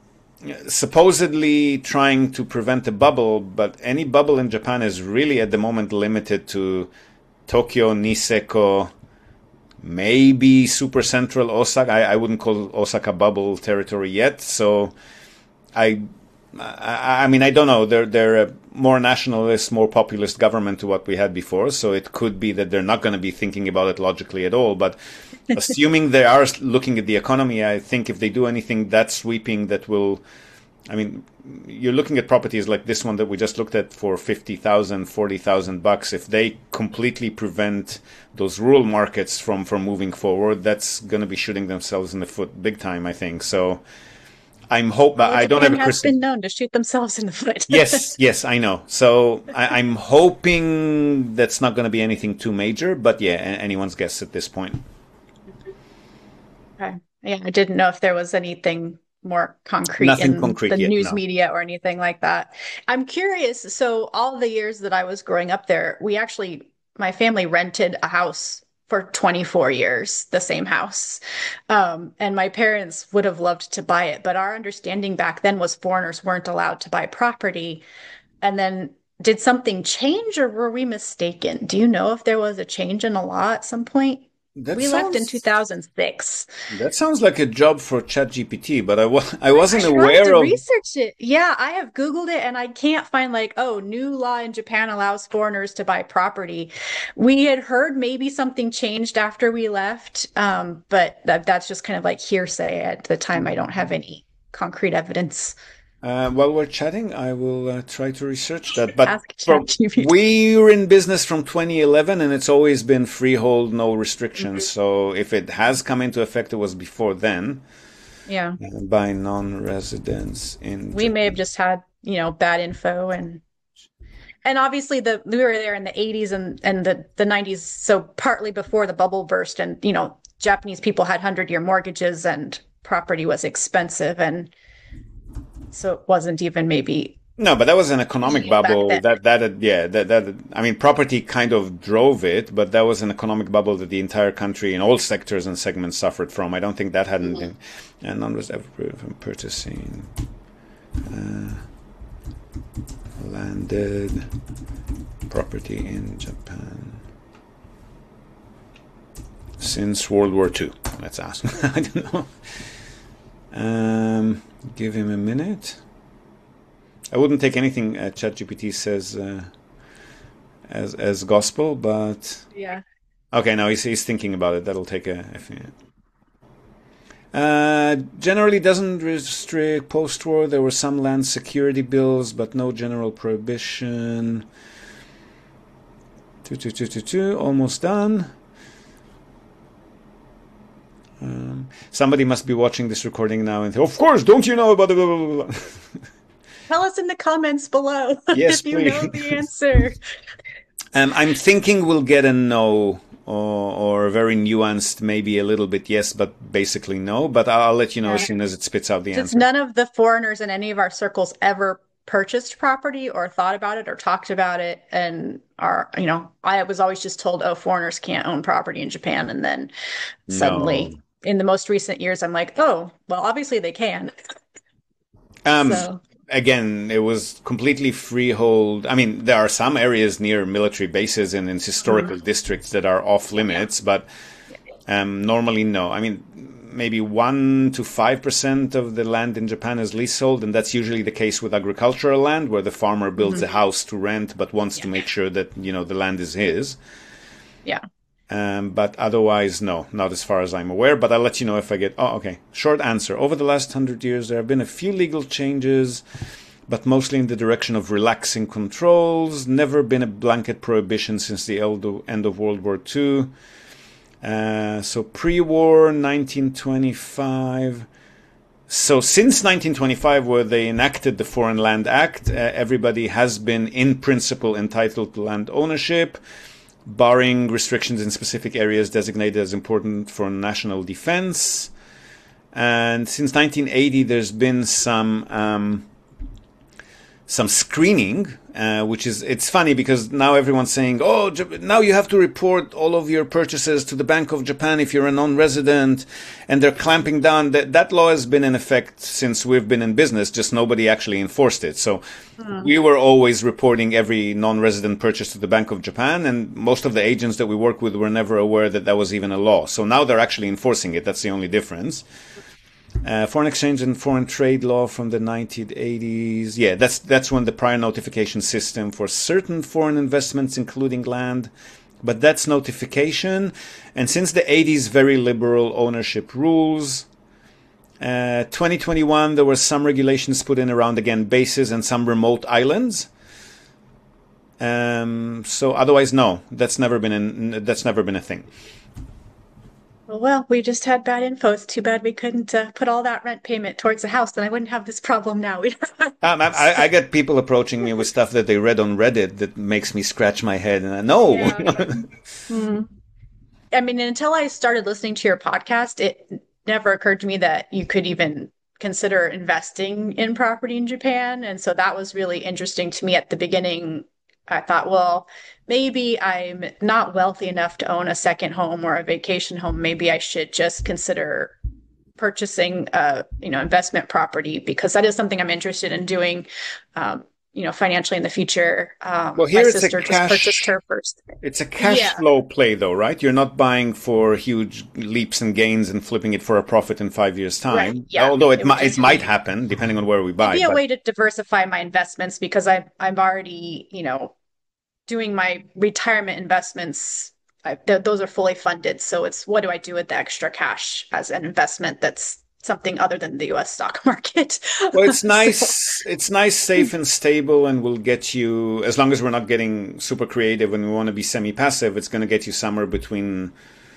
supposedly trying to prevent a bubble, but any bubble in Japan is really at the moment limited to Tokyo, Niseko, maybe super central Osaka. I, I wouldn't call Osaka bubble territory yet. So I, I, I mean, I don't know. They're, they're a more nationalist, more populist government to what we had before. So it could be that they're not going to be thinking about it logically at all. But assuming they are looking at the economy, I think if they do anything that sweeping that will, I mean, you're looking at properties like this one that we just looked at for fifty thousand, forty thousand bucks. If they completely prevent those rural markets from, from moving forward, that's going to be shooting themselves in the foot big time, I think. So I'm hope well, I don't have a crystal. Has been known to shoot themselves in the foot. Yes, yes, I know. So I, I'm hoping that's not going to be anything too major, but yeah, anyone's guess at this point. Okay. Yeah, I didn't know if there was anything more concrete Nothing in concrete the yet, news no. media or anything like that. I'm curious. So all the years that I was growing up there, we actually, my family rented a house for twenty-four years, the same house. Um, and my parents would have loved to buy it. But our understanding back then was foreigners weren't allowed to buy property. And then did something change, or were we mistaken? Do you know if there was a change in the law at some point? That we sounds, left in two thousand six. That sounds like a job for ChatGPT, but I, wa- I wasn't I aware tried to of... research it. Yeah, I have Googled it and I can't find like, oh, new law in Japan allows foreigners to buy property. We had heard maybe something changed after we left, um, but that, that's just kind of like hearsay at the time. I don't have any concrete evidence. Uh, while we're chatting, I will uh, try to research that. But from, we were in business from twenty eleven, and it's always been freehold, no restrictions. Mm-hmm. So if it has come into effect, it was before then. Yeah. Uh, by non-residents in. We Japan. May have just had, you know, bad info, and and obviously the we were there in the eighties and and the the nineties, so partly before the bubble burst, and you know, Japanese people had hundred-year mortgages, and property was expensive, and so it wasn't even maybe. No, but that was an economic bubble. That that yeah, that that I mean, property kind of drove it, but that was an economic bubble that the entire country in all sectors and segments suffered from. I don't think that hadn't mm-hmm. been, and none was ever from purchasing uh, landed property in Japan since World War Two. Let's ask. I don't know. Um, give him a minute. I wouldn't take anything uh, ChatGPT says uh, as as gospel, but yeah. Okay, now he's he's thinking about it. That'll take a. a few. Uh, generally doesn't restrict post-war. There were some land security bills, but no general prohibition. Two two two two two. Almost done. Um, somebody must be watching this recording now and of course, don't you know about the blah, blah, blah. Tell us in the comments below yes, if you please. know the answer. um, I'm thinking we'll get a no or, or a very nuanced, maybe a little bit yes, but basically no. But I'll let you know yeah. as soon as it spits out the Since answer. None of the foreigners in any of our circles ever purchased property or thought about it or talked about it, and are, you know, I was always just told, oh, foreigners can't own property in Japan, and then suddenly. No. In the most recent years, I'm like, oh, well, obviously they can. Um, so. Again, it was completely freehold. I mean, there are some areas near military bases and in historical mm-hmm. districts that are off limits, but um, normally no. I mean, maybe one to five percent of the land in Japan is leasehold, and that's usually the case with agricultural land, where the farmer builds mm-hmm. a house to rent, but wants yeah. to make sure that, you know, the land is his. Yeah. Um, but otherwise, no, not as far as I'm aware. But I'll let you know if I get... Oh, okay. Short answer. Over the last hundred years, there have been a few legal changes, but mostly in the direction of relaxing controls. Never been a blanket prohibition since the end of World War Two. Uh, so pre-war, nineteen twenty-five. So since nineteen twenty-five, where they enacted the Foreign Land Act, uh, everybody has been in principle entitled to land ownership, barring restrictions in specific areas designated as important for national defense. And since nineteen eighty, there's been some um, some screening, uh, which is, it's funny because now everyone's saying, oh, now you have to report all of your purchases to the Bank of Japan if you're a non-resident, and they're clamping down. That, that law has been in effect since we've been in business, just nobody actually enforced it. So mm. we were always reporting every non-resident purchase to the Bank of Japan, and most of the agents that we work with were never aware that that was even a law. So now they're actually enforcing it. That's the only difference. Uh, foreign exchange and foreign trade law from the nineteen eighties. Yeah, that's that's when the prior notification system for certain foreign investments, including land, but that's notification. And since the eighties, very liberal ownership rules. Uh, twenty twenty-one, there were some regulations put in around, again, bases and some remote islands. Um, so otherwise, no, that's never been an, that's never been a thing. Well, we just had bad info. It's too bad we couldn't uh, put all that rent payment towards the house. Then I wouldn't have this problem now. um, I, I get people approaching me with stuff that they read on Reddit that makes me scratch my head. And I know. Yeah. mm-hmm. I mean, until I started listening to your podcast, it never occurred to me that you could even consider investing in property in Japan. And so that was really interesting to me at the beginning. I thought, well, maybe I'm not wealthy enough to own a second home or a vacation home. Maybe I should just consider purchasing a, you know, investment property, because that is something I'm interested in doing, um, you know, financially in the future. Um, well, here my it's sister a cash, just purchased her first. It's a cash yeah. flow play, though, right? You're not buying for huge leaps and gains and flipping it for a profit in five years' time. Right. Yeah. Although it, it, mi- it might happen depending on where we buy. It'd be a but... way to diversify my investments, because I, I'm already, you know, doing my retirement investments. I, th- those are fully funded. So it's, what do I do with the extra cash as an investment that's something other than the U S stock market? Well, it's nice. so. It's nice, safe and stable, and will get you, as long as we're not getting super creative and we want to be semi-passive, it's going to get you somewhere between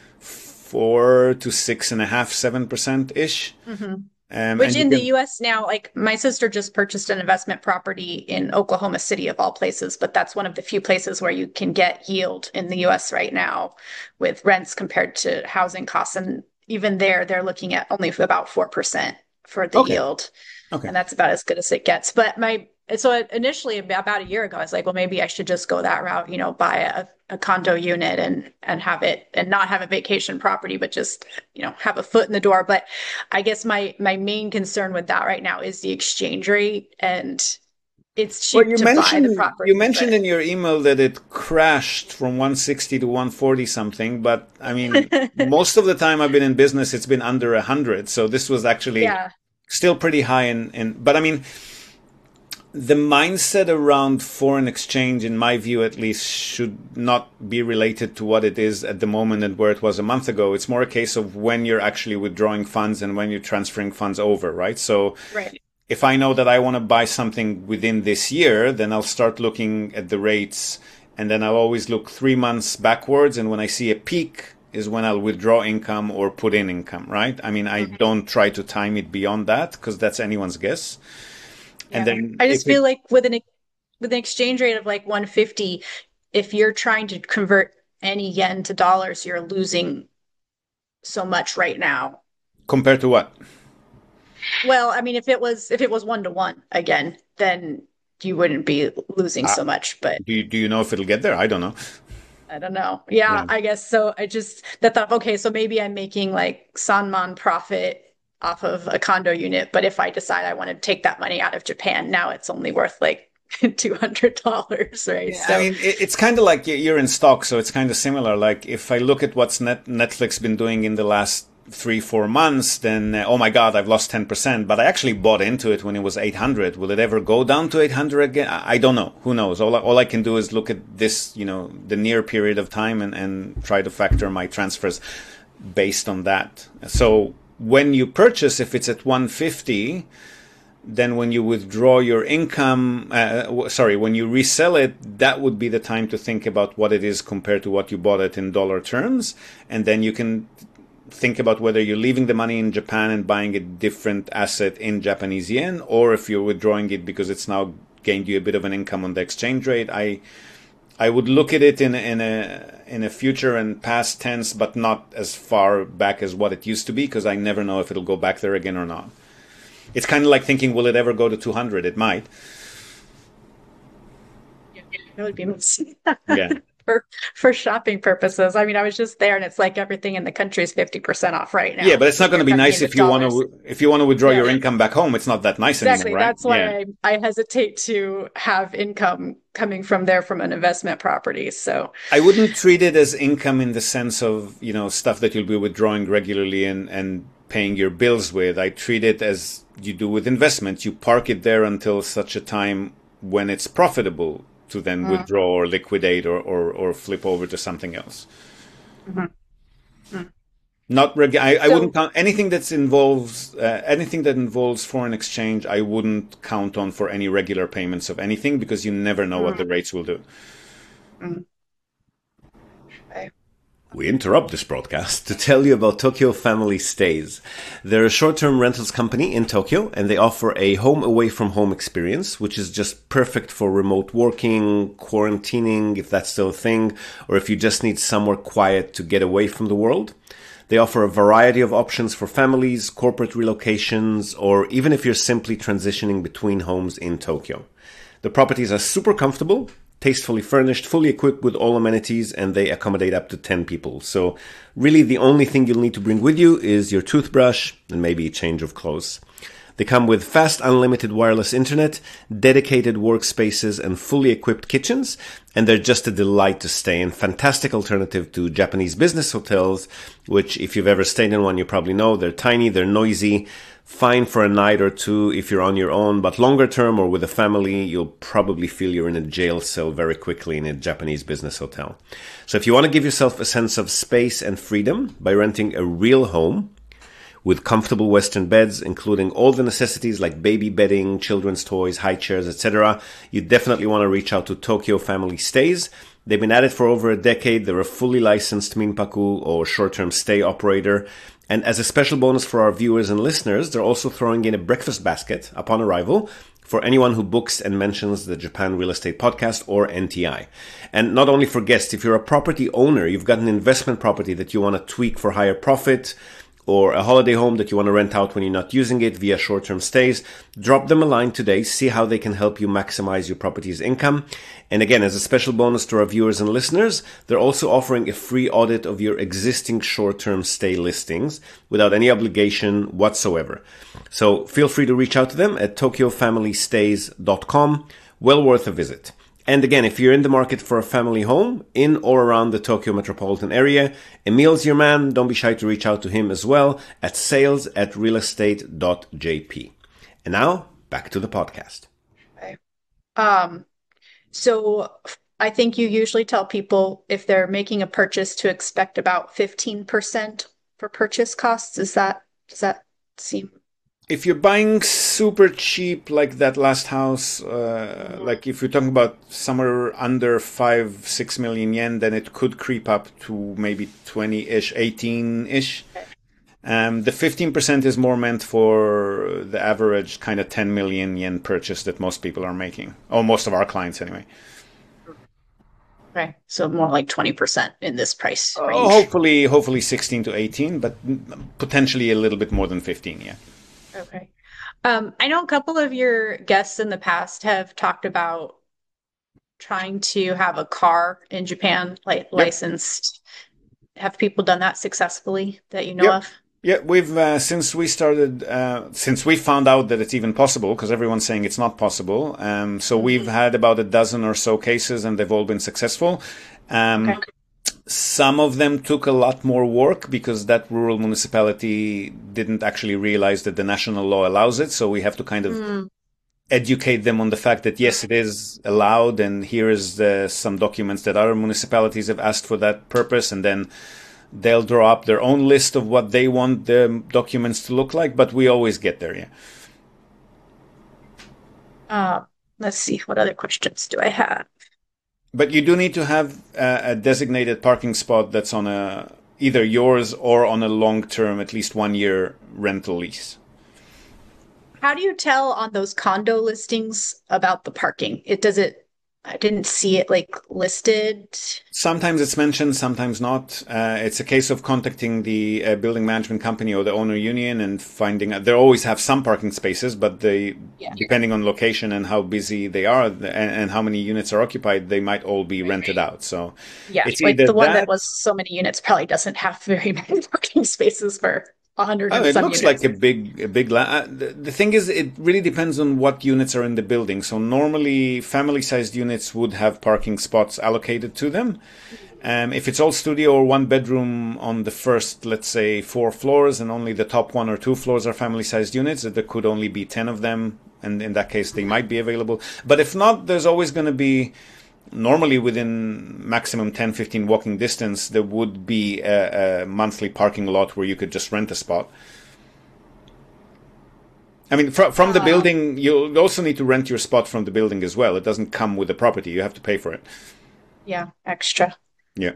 four to six and a half, seven percent ish. Mm-hmm. Um, Which in can... the U S now, like my sister just purchased an investment property in Oklahoma City of all places, but that's one of the few places where you can get yield in the U S right now with rents compared to housing costs. And even there, they're looking at only about four percent for the okay. yield. Okay. And that's about as good as it gets. But my, so initially about a year ago, I was like, well, maybe I should just go that route, you know, buy a, a condo unit and, and have it, and not have a vacation property, but just, you know, have a foot in the door. But I guess my, my main concern with that right now is the exchange rate, and it's cheap well, you to buy the property. You mentioned but... in your email that it crashed from one sixty to one forty something, but I mean, most of the time I've been in business, it's been under a hundred. So this was actually yeah. still pretty high in, in, but I mean, the mindset around foreign exchange, in my view at least, should not be related to what it is at the moment and where it was a month ago. It's more a case of when you're actually withdrawing funds and when you're transferring funds over, right? So right. if I know that I want to buy something within this year, then I'll start looking at the rates, and then I'll always look three months backwards. And when I see a peak is when I'll withdraw income or put in income, right? I mean, I mm-hmm. don't try to time it beyond that, because that's anyone's guess. And yeah. then I just feel it, like with an with an exchange rate of like one fifty, if you're trying to convert any yen to dollars, you're losing so much right now. Compared to what? Well, I mean, if it was if it was one to one again, then you wouldn't be losing uh, so much. But do you, do you know if it'll get there? I don't know. I don't know. Yeah, yeah. I guess so. I just that thought, okay, so maybe I'm making like Sanman profit off of a condo unit, but if I decide I want to take that money out of Japan, now it's only worth like two hundred dollars, right? Yeah, so, I mean, it's kind of like you're in stock, so it's kind of similar. Like if I look at what's net, Netflix been doing in the last three, four months, then, uh, oh my God, I've lost ten percent, but I actually bought into it when it was eight hundred. Will it ever go down to eight hundred again? I don't know. Who knows? All I, all I can do is look at this, you know, the near period of time and, and try to factor my transfers based on that. So when you purchase, if it's at one fifty, then when you withdraw your income, uh, sorry, when you resell it, that would be the time to think about what it is compared to what you bought it in dollar terms. And then you can think about whether you're leaving the money in Japan and buying a different asset in Japanese yen, or if you're withdrawing it because it's now gained you a bit of an income on the exchange rate. I I would look at it in a, in a in a future and past tense, but not as far back as what it used to be, because I never know if it'll go back there again or not. It's kind of like thinking, will it ever go to two hundred? It might. That would be amazing. Yeah. For, for shopping purposes. I mean, I was just there and it's like everything in the country is fifty percent off right now. Yeah, but it's not going to be nice if you want to if you want to withdraw yeah. your income back home. It's not that nice exactly. anymore, right? That's why yeah. I, I hesitate to have income coming from there from an investment property. So I wouldn't treat it as income in the sense of, you know, stuff that you'll be withdrawing regularly and, and paying your bills with. I treat it as you do with investments. You park it there until such a time when it's profitable to then mm. withdraw or liquidate or, or, or flip over to something else. Mm-hmm. Mm. Not reg- I, so, I wouldn't count anything that's involves uh, anything that involves foreign exchange. I wouldn't count on for any regular payments of anything, because you never know mm. what the rates will do. Mm. Okay. We interrupt this broadcast to tell you about Tokyo Family Stays. They're a short-term rentals company in Tokyo, and they offer a home away from home experience, which is just perfect for remote working, quarantining, if that's still a thing, or if you just need somewhere quiet to get away from the world. They offer a variety of options for families, corporate relocations, or even if you're simply transitioning between homes in Tokyo. The properties are super comfortable, tastefully furnished, fully equipped with all amenities, and they accommodate up to ten people. So really the only thing you'll need to bring with you is your toothbrush and maybe a change of clothes. They come with fast unlimited wireless internet, dedicated workspaces, and fully equipped kitchens, and they're just a delight to stay in. Fantastic alternative to Japanese business hotels, which if you've ever stayed in one, you probably know they're tiny, they're noisy, fine for a night or two if you're on your own, but longer term or with a family, you'll probably feel you're in a jail cell very quickly in a Japanese business hotel. So if you want to give yourself a sense of space and freedom by renting a real home with comfortable Western beds, including all the necessities like baby bedding, children's toys, high chairs, et cetera, you definitely want to reach out to Tokyo Family Stays. They've been at it for over a decade. They're a fully licensed minpaku or short-term stay operator. And as a special bonus for our viewers and listeners, they're also throwing in a breakfast basket upon arrival for anyone who books and mentions the Japan Real Estate Podcast or N T I. And not only for guests, if you're a property owner, you've got an investment property that you want to tweak for higher profit, or a holiday home that you want to rent out when you're not using it via short-term stays, drop them a line today, see how they can help you maximize your property's income. And again, as a special bonus to our viewers and listeners, they're also offering a free audit of your existing short-term stay listings without any obligation whatsoever. So feel free to reach out to them at tokyo family stays dot com. Well worth a visit. And again, if you're in the market for a family home in or around the Tokyo metropolitan area, Emil's your man. Don't be shy to reach out to him as well at sales at realestate dot j p. And now back to the podcast. Okay. Um, so I think you usually tell people if they're making a purchase to expect about fifteen percent for purchase costs. Is that, does that seem? If you're buying super cheap, like that last house, uh, like if you're talking about somewhere under five, six million yen, then it could creep up to maybe twenty-ish, eighteen-ish. Okay. Um, the fifteen percent is more meant for the average kind of ten million yen purchase that most people are making, or most of our clients anyway. Okay, so more like twenty percent in this price range. Oh, hopefully, hopefully sixteen to eighteen, but potentially a little bit more than fifteen, yeah. Okay. Um, I know a couple of your guests in the past have talked about trying to have a car in Japan, like yep. licensed. Have people done that successfully that you know yep. of? Yeah, we've uh, since we started, uh, since we found out that it's even possible, because everyone's saying it's not possible. Um, so mm-hmm. we've had about a dozen or so cases, and they've all been successful. Um, okay. Some of them took a lot more work because that rural municipality didn't actually realize that the national law allows it. So we have to kind of mm. educate them on the fact that, yes, it is allowed. And here is the, some documents that other municipalities have asked for that purpose. And then they'll draw up their own list of what they want the documents to look like. But we always get there, yeah. Uh, let's see, what other questions do I have? But you do need to have a, a designated parking spot that's on a either yours or on a long term, at least one year rental lease. How do you tell on those condo listings about the parking? It does it, I didn't see it like listed. Sometimes it's mentioned, sometimes not. Uh, it's a case of contacting the uh, building management company or the owner union and finding out. They always have some parking spaces, but they, Yeah. depending on location and how busy they are and, and how many units are occupied, they might all be rented out. So Yeah, it's like either the one that that. was so many units probably doesn't have very many parking spaces for a hundred Oh, and it some looks units. like a big, a big. La- uh, the, the thing is, it really depends on what units are in the building. So normally, family-sized units would have parking spots allocated to them. Um, if it's all studio or one bedroom on the first, let's say, four floors, and only the top one or two floors are family-sized units, there could only be ten of them, and in that case, they might be available. But if not, there's always going to be normally within maximum ten fifteen walking distance there would be a, a monthly parking lot where you could just rent a spot. I mean, fr- from the Uh, building, you'll also need to rent your spot from the building as well. It doesn't come with the property. You have to pay for it. yeah, extra. Yeah.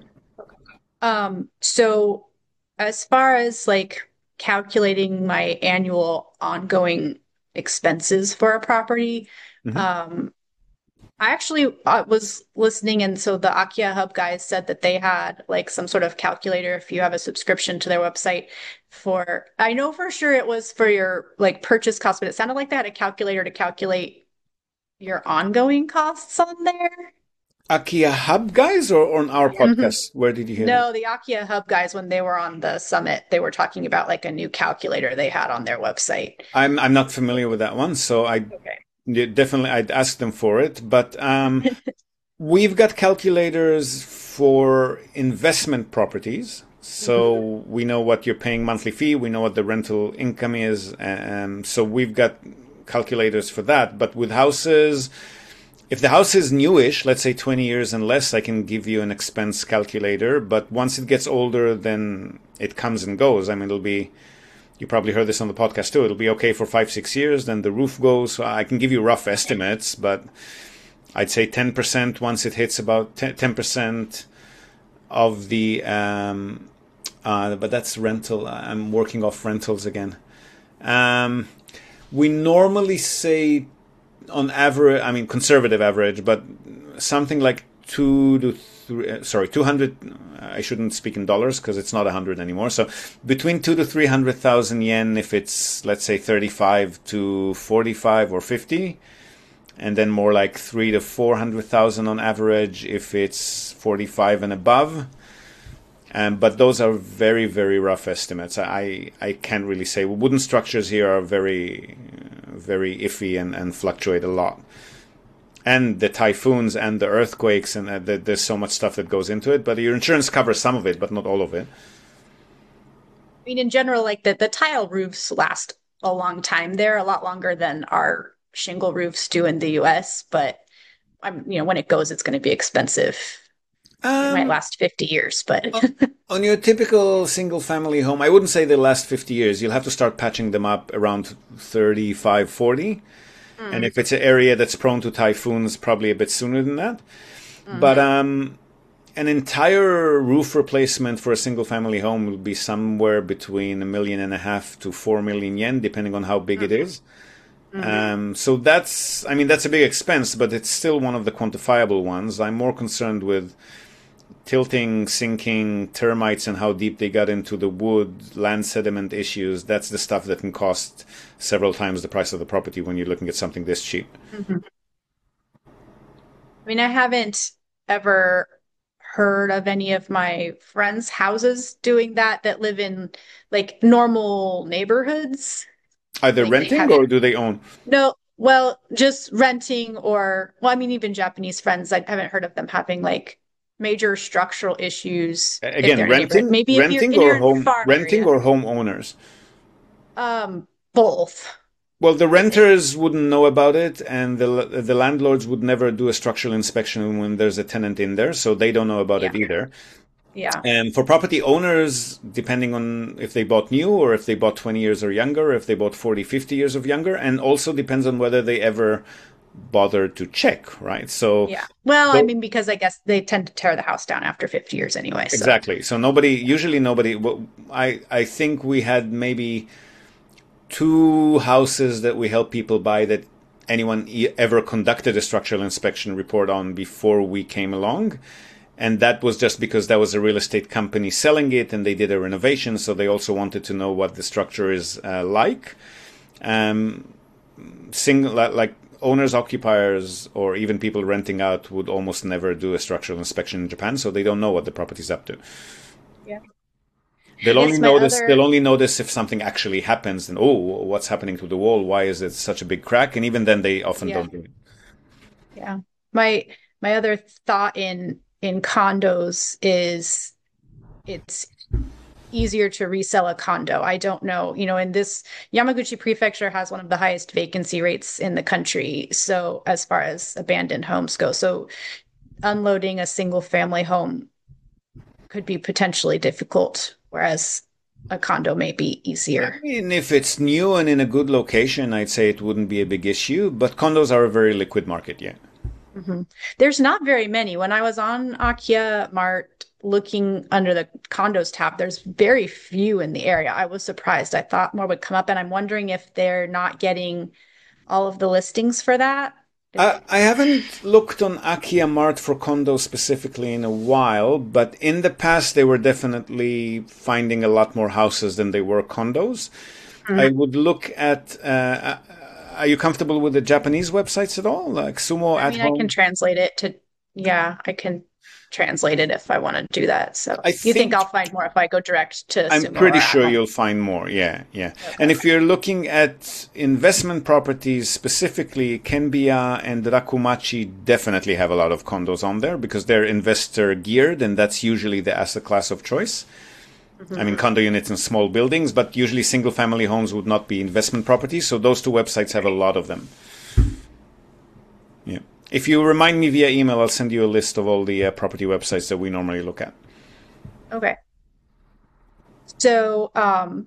Um, so as far as like calculating my annual ongoing expenses for a property, Hmm. um, I actually uh, was listening, and so the Akia Hub guys said that they had like some sort of calculator if you have a subscription to their website for, I know for sure it was for your like purchase cost, but it sounded like they had a calculator to calculate your ongoing costs on there. Akia Hub guys or on our Mhm. podcast? Where did you hear that? No, the Akia Hub guys, when they were on the summit, they were talking about like a new calculator they had on their website. I'm I'm not familiar with that one, so I Okay. yeah, definitely I'd ask them for it. But um, we've got calculators for investment properties. Mhm. So we know what you're paying monthly fee. We know what the rental income is. Um, so we've got calculators for that. But with houses, if the house is newish, let's say twenty years and less, I can give you an expense calculator. But once it gets older, then it comes and goes. I mean, it'll be, you probably heard this on the podcast too. It'll be okay for five, six years. Then the roof goes. So I can give you rough estimates, but I'd say ten percent once it hits about ten percent of the, um, uh, but that's rental. I'm working off rentals again. Um, we normally say on average, I mean, conservative average, but something like two to three, uh, sorry, two hundred, I shouldn't speak in dollars because it's not a hundred anymore. So between two to three hundred thousand yen if it's, let's say, thirty-five to forty-five or fifty, and then more like three to four hundred thousand on average if it's forty-five and above. Um, but those are very, very rough estimates. I I can't really say. Wooden structures here are very, very iffy and, and fluctuate a lot. And the typhoons and the earthquakes, and uh, the, there's so much stuff that goes into it. But your insurance covers some of it, but not all of it. I mean, in general, like the, the tile roofs last a long time. They're a lot longer than our shingle roofs do in the U S, but I'm, you know, when it goes, it's going to be expensive. They might Um, last fifty years, but on your typical single family home, I wouldn't say they last fifty years. You'll have to start patching them up around thirty-five, forty. And Mm, if it's an area that's prone to typhoons, probably a bit sooner than that. But mhm. um, an entire roof replacement for a single family home will be somewhere between a million and a half to four million yen, depending on how big it Mhm. is. Mhm. Um, so that's, I mean, that's a big expense, but it's still one of the quantifiable ones. I'm more concerned with tilting, sinking, termites, and how deep they got into the wood, land sediment issues. That's the stuff that can cost several times the price of the property when you're looking at something this cheap. Mhm. I mean, I haven't ever heard of any of my friends' houses doing that that live in like normal neighborhoods. Are they Like they renting haven't, or do they own? no, well, just renting or, well, I mean, even Japanese friends, I haven't heard of them having like major structural issues if Again, they're in a neighborhood. renting, Maybe if you're renting in or your home, farm renting area. or homeowners. Um, both, Well, the I think. renters wouldn't know about it, and the the landlords would never do a structural inspection when there's a tenant in there, so they don't know about Yeah, it either. yeah. And for property owners, depending on if they bought new or if they bought twenty years or younger, if they bought forty, fifty years of younger, and also depends on whether they ever bother to check, right? So Yeah. Well, I so mean, because I guess they tend to tear the house down after fifty years anyway. So, exactly. So nobody, usually nobody. well, I I think we had maybe two houses that we help people buy that anyone e- ever conducted a structural inspection report on before we came along. And that was just because that was a real estate company selling it and they did a renovation. So they also wanted to know what the structure is uh, like. Um, single, like owners, occupiers, or even people renting out would almost never do a structural inspection in Japan. So they don't know what the property's up to. yeah. They'll only Yes, my notice other, they'll only notice if something actually happens and oh, what's happening to the wall? Why is it such a big crack? And even then they often yeah, don't do it. yeah. My my other thought in in condos is it's easier to resell a condo. I don't know, you know, in this Yamaguchi Prefecture has one of the highest vacancy rates in the country. So as far as abandoned homes go, so unloading a single family home could be potentially difficult, whereas a condo may be I easier. mean, if it's new and in a good location, I'd say it wouldn't be a big issue, but condos are a very liquid market, yeah. Mhm. There's not very many. When I was on Akia Mart looking under the condos tab, there's very few in the area. I was surprised. I thought more would come up, and I'm wondering if they're not getting all of the listings for that. I, I haven't looked on Akia Mart for condos specifically in a while, but in the past they were definitely finding a lot more houses than they were condos. I Mhm. would look at. Uh, are you comfortable with the Japanese websites at all, like Sumo I at mean, I can Home? translate it to, yeah, I can translate it if I want to do that. So I you think I'll think find more if I go direct to I'm Sumo or pretty at sure home? you'll find more. Yeah, yeah. And Okay. if you're looking at investment properties specifically, Kenbiya and Rakumachi definitely have a lot of condos on there because they're investor geared, and that's usually the asset class of choice. I mean, Mhm. condo units and small buildings, but usually single family homes would not be investment properties. So those two websites have a Right. lot of them. Yeah. If you remind me via email, I'll send you a list of all the uh, property websites that we normally look at. Okay. So, um,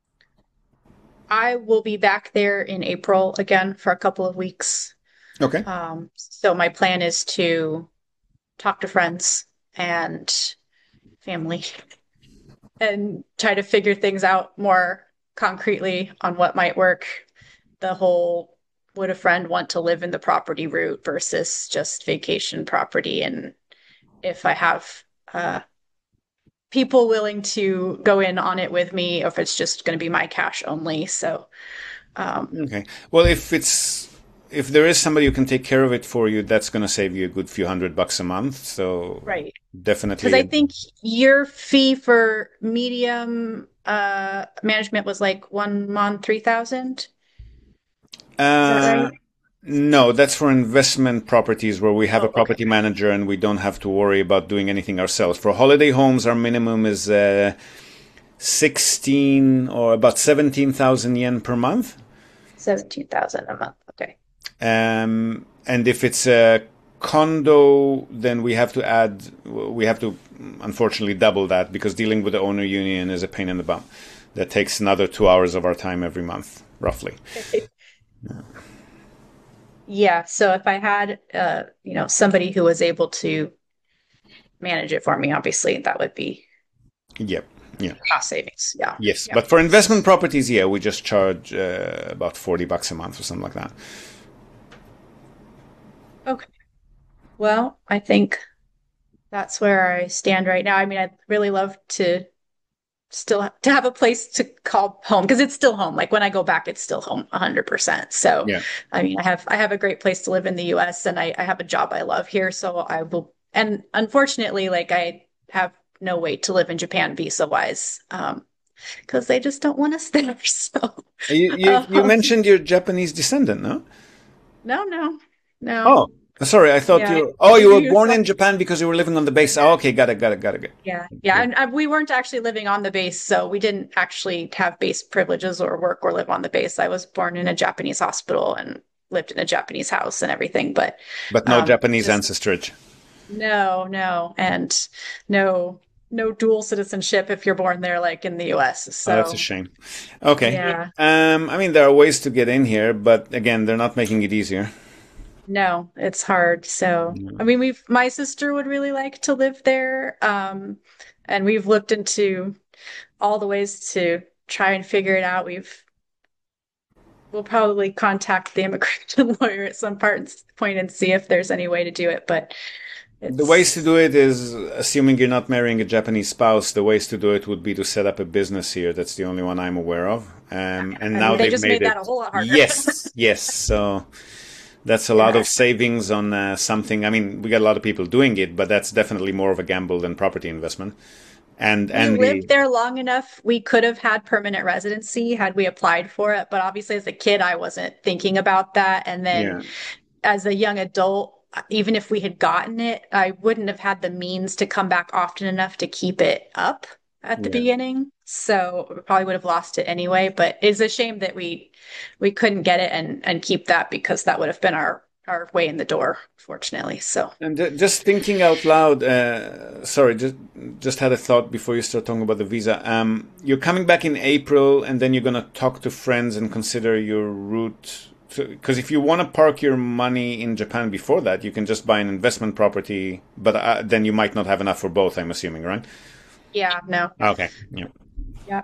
I will be back there in April again for a couple of weeks. Okay. Um, so my plan is to talk to friends and family and try to figure things out more concretely on what might work. The whole would a friend want to live in the property route versus just vacation property, and if I have uh, people willing to go in on it with me, or if it's just going to be my cash only. So, um, Okay. Well, if it's if there is somebody who can take care of it for you, that's going to save you a good few hundred bucks a month. So right. Because definitely, I a, think your fee for medium uh management was like one month, three thousand. Is that uh, right? no, that's for investment properties where we have a Oh, okay. property manager and we don't have to worry about doing anything ourselves. For holiday homes, our minimum is uh, sixteen or about seventeen thousand yen per month. seventeen thousand a month. Okay. Um, and if it's a condo, then we have to add, we have to unfortunately double that because dealing with the owner union is a pain in the bum. That takes another two hours of our time every month, roughly. Yeah, so if I had uh, you know, somebody who was able to manage it for me, obviously that would be Yep. Yeah. cost savings. Yeah. Yes. Yeah. But for investment properties, yeah, we just charge uh, about forty bucks a month or something like that. Okay. Well, I think that's where I stand right now. I mean, I'd really love to still ha- to have a place to call home because it's still home. Like when I go back, it's still home one hundred percent. So, Yeah. I mean, I have I have a great place to live in the U S and I, I have a job I love here. So I will, and unfortunately, like I have no way to live in Japan visa wise, um, because they just don't want us there. So, You, you, you um, mentioned your Japanese descendant, no? no, no, no. Oh, sorry. I thought Yeah, you. Oh, we you were do. born in Japan because you were living on the base. Oh, okay, got it, got it, got it. Got it. Yeah, yeah, and uh, we weren't actually living on the base, so we didn't actually have base privileges or work or live on the base. I was born in a Japanese hospital and lived in a Japanese house and everything, but But no um, Japanese just ancestry. no, no, and no, no dual citizenship if you're born there, like in the U S. Oh, that's a So shame. Okay. yeah, Um, I mean, there are ways to get in here, but again, they're not making it easier. No, it's hard. So, I mean, we've my sister would really like to live there. Um, and we've looked into all the ways to try and figure it out. We've we'll probably contact the immigration lawyer at some part, point and see if there's any way to do it, but The ways to it's do it is, assuming you're not marrying a Japanese spouse, the ways to do it would be to set up a business here. That's the only one I'm aware of. Um, and I now mean, they they've just made made that it. a whole lot harder. Yes, yes. So that's a lot Yeah. of savings on uh, something. I mean, we got a lot of people doing it, but that's definitely more of a gamble than property investment. And We and lived the there long enough. We could have had permanent residency had we applied for it, but obviously as a kid, I wasn't thinking about that. And then yeah. as a young adult, even if we had gotten it, I wouldn't have had the means to come back often enough to keep it up at the Yeah. beginning. So we probably would have lost it anyway. But it's a shame that we we couldn't get it and and keep that because that would have been our our way in the door, fortunately. So And ju- just thinking out loud, uh, sorry, just just had a thought before you start talking about the visa. Um, you're coming back in April, and then you're gonna talk to friends and consider your route. Because if you want to park your money in Japan before that, you can just buy an investment property, but uh, then you might not have enough for both. I'm assuming, right? yeah, no. Okay. Yeah. Yeah.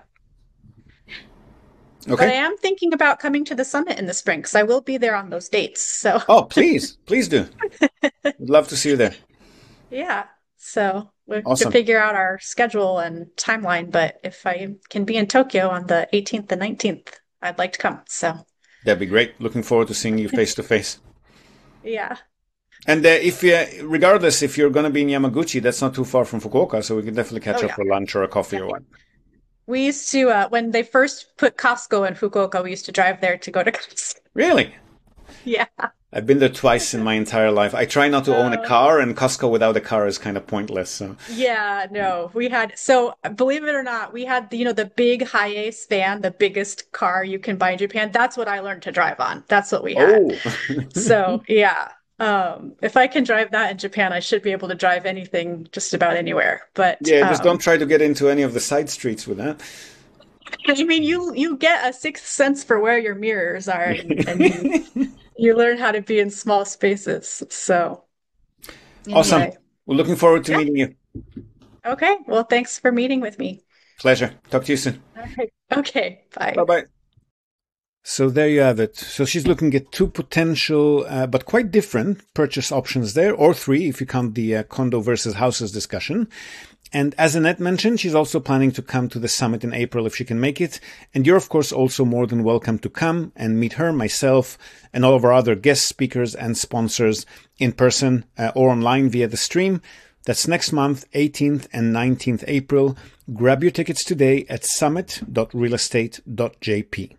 But I Okay. am thinking about coming to the summit in the spring because I will be there on those dates. So Oh, please, please do. Would love to see you there. yeah. So we have to Awesome. figure out our schedule and timeline. But if I can be in Tokyo on the eighteenth and nineteenth, I'd like to come. So That'd be great. Looking forward to seeing you face to face. yeah. And uh, if you, regardless, if you're going to be in Yamaguchi, that's not too far from Fukuoka, so we can definitely catch Oh up yeah. for lunch or a coffee or what. We used to uh, when they first put Costco in Fukuoka, we used to drive there to go to Costco. Really? Yeah. I've been there twice in my entire life. I try not to own a Uh, car, and Costco without a car is kind of pointless. So, yeah, no. We had so believe it or not, we had the, you know, the big Hiace van, the biggest car you can buy in Japan. That's what I learned to drive on. That's what we had. oh, So, yeah. Um, if I can drive that in Japan, I should be able to drive anything just about anywhere. But yeah. Just don't um, try to get into any of the side streets with that. I mean, you you get a sixth sense for where your mirrors are, and, and you you learn how to be in small spaces. So, Awesome. anyway, We're looking forward to yeah. meeting you. Okay. Well, thanks for meeting with me. Pleasure. Talk to you soon. All right. Okay. Bye Bye. bye. So there you have it. So she's looking at two potential, uh, but quite different purchase options there, or three if you count the uh, condo versus houses discussion. And as Annette mentioned, she's also planning to come to the summit in April if she can make it. And you're, of course, also more than welcome to come and meet her, myself, and all of our other guest speakers and sponsors in person uh, or online via the stream. That's next month, eighteenth and nineteenth April. Grab your tickets today at summit dot real estate dot j p.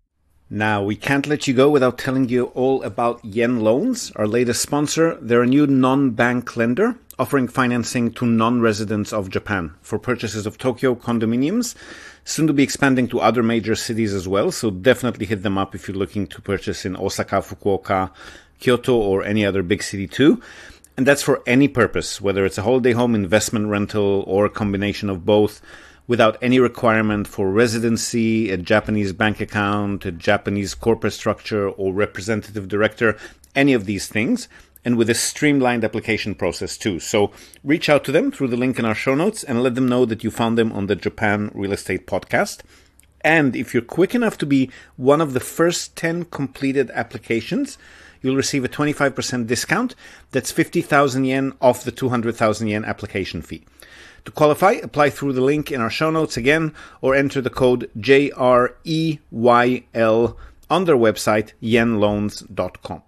Now, we can't let you go without telling you all about Yen Loans, our latest sponsor. They're a new non-bank lender offering financing to non-residents of Japan for purchases of Tokyo condominiums, soon to be expanding to other major cities as well. So definitely hit them up if you're looking to purchase in Osaka, Fukuoka, Kyoto, or any other big city too. And that's for any purpose, whether it's a holiday home, investment rental, or a combination of both, without any requirement for residency, a Japanese bank account, a Japanese corporate structure, or representative director, any of these things, and with a streamlined application process too. So reach out to them through the link in our show notes and let them know that you found them on the Japan Real Estate Podcast. And if you're quick enough to be one of the first ten completed applications, you'll receive a twenty-five percent discount. That's fifty thousand yen off the two hundred thousand yen application fee. To qualify, apply through the link in our show notes again, or enter the code J R E Y L on their website, yen loans dot com.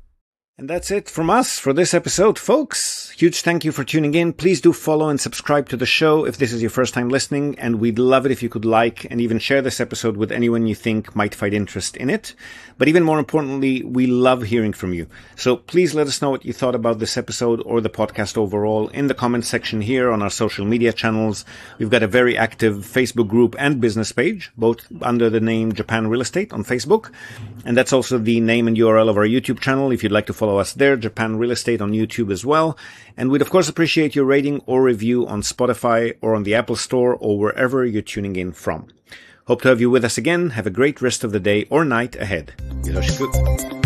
And that's it from us for this episode, folks. Huge thank you for tuning in. Please do follow and subscribe to the show if this is your first time listening, and we'd love it if you could like and even share this episode with anyone you think might find interest in it. But even more importantly, we love hearing from you. So please let us know what you thought about this episode or the podcast overall in the comments section here on our social media channels. We've got a very active Facebook group and business page, both under the name Japan Real Estate on Facebook. And that's also the name and U R L of our YouTube channel if you'd like to follow us there, Japan Real Estate on YouTube as well. And we'd of course appreciate your rating or review on Spotify or on the Apple Store or wherever you're tuning in from. Hope to have you with us again. Have a great rest of the day or night ahead. Yoroshiku.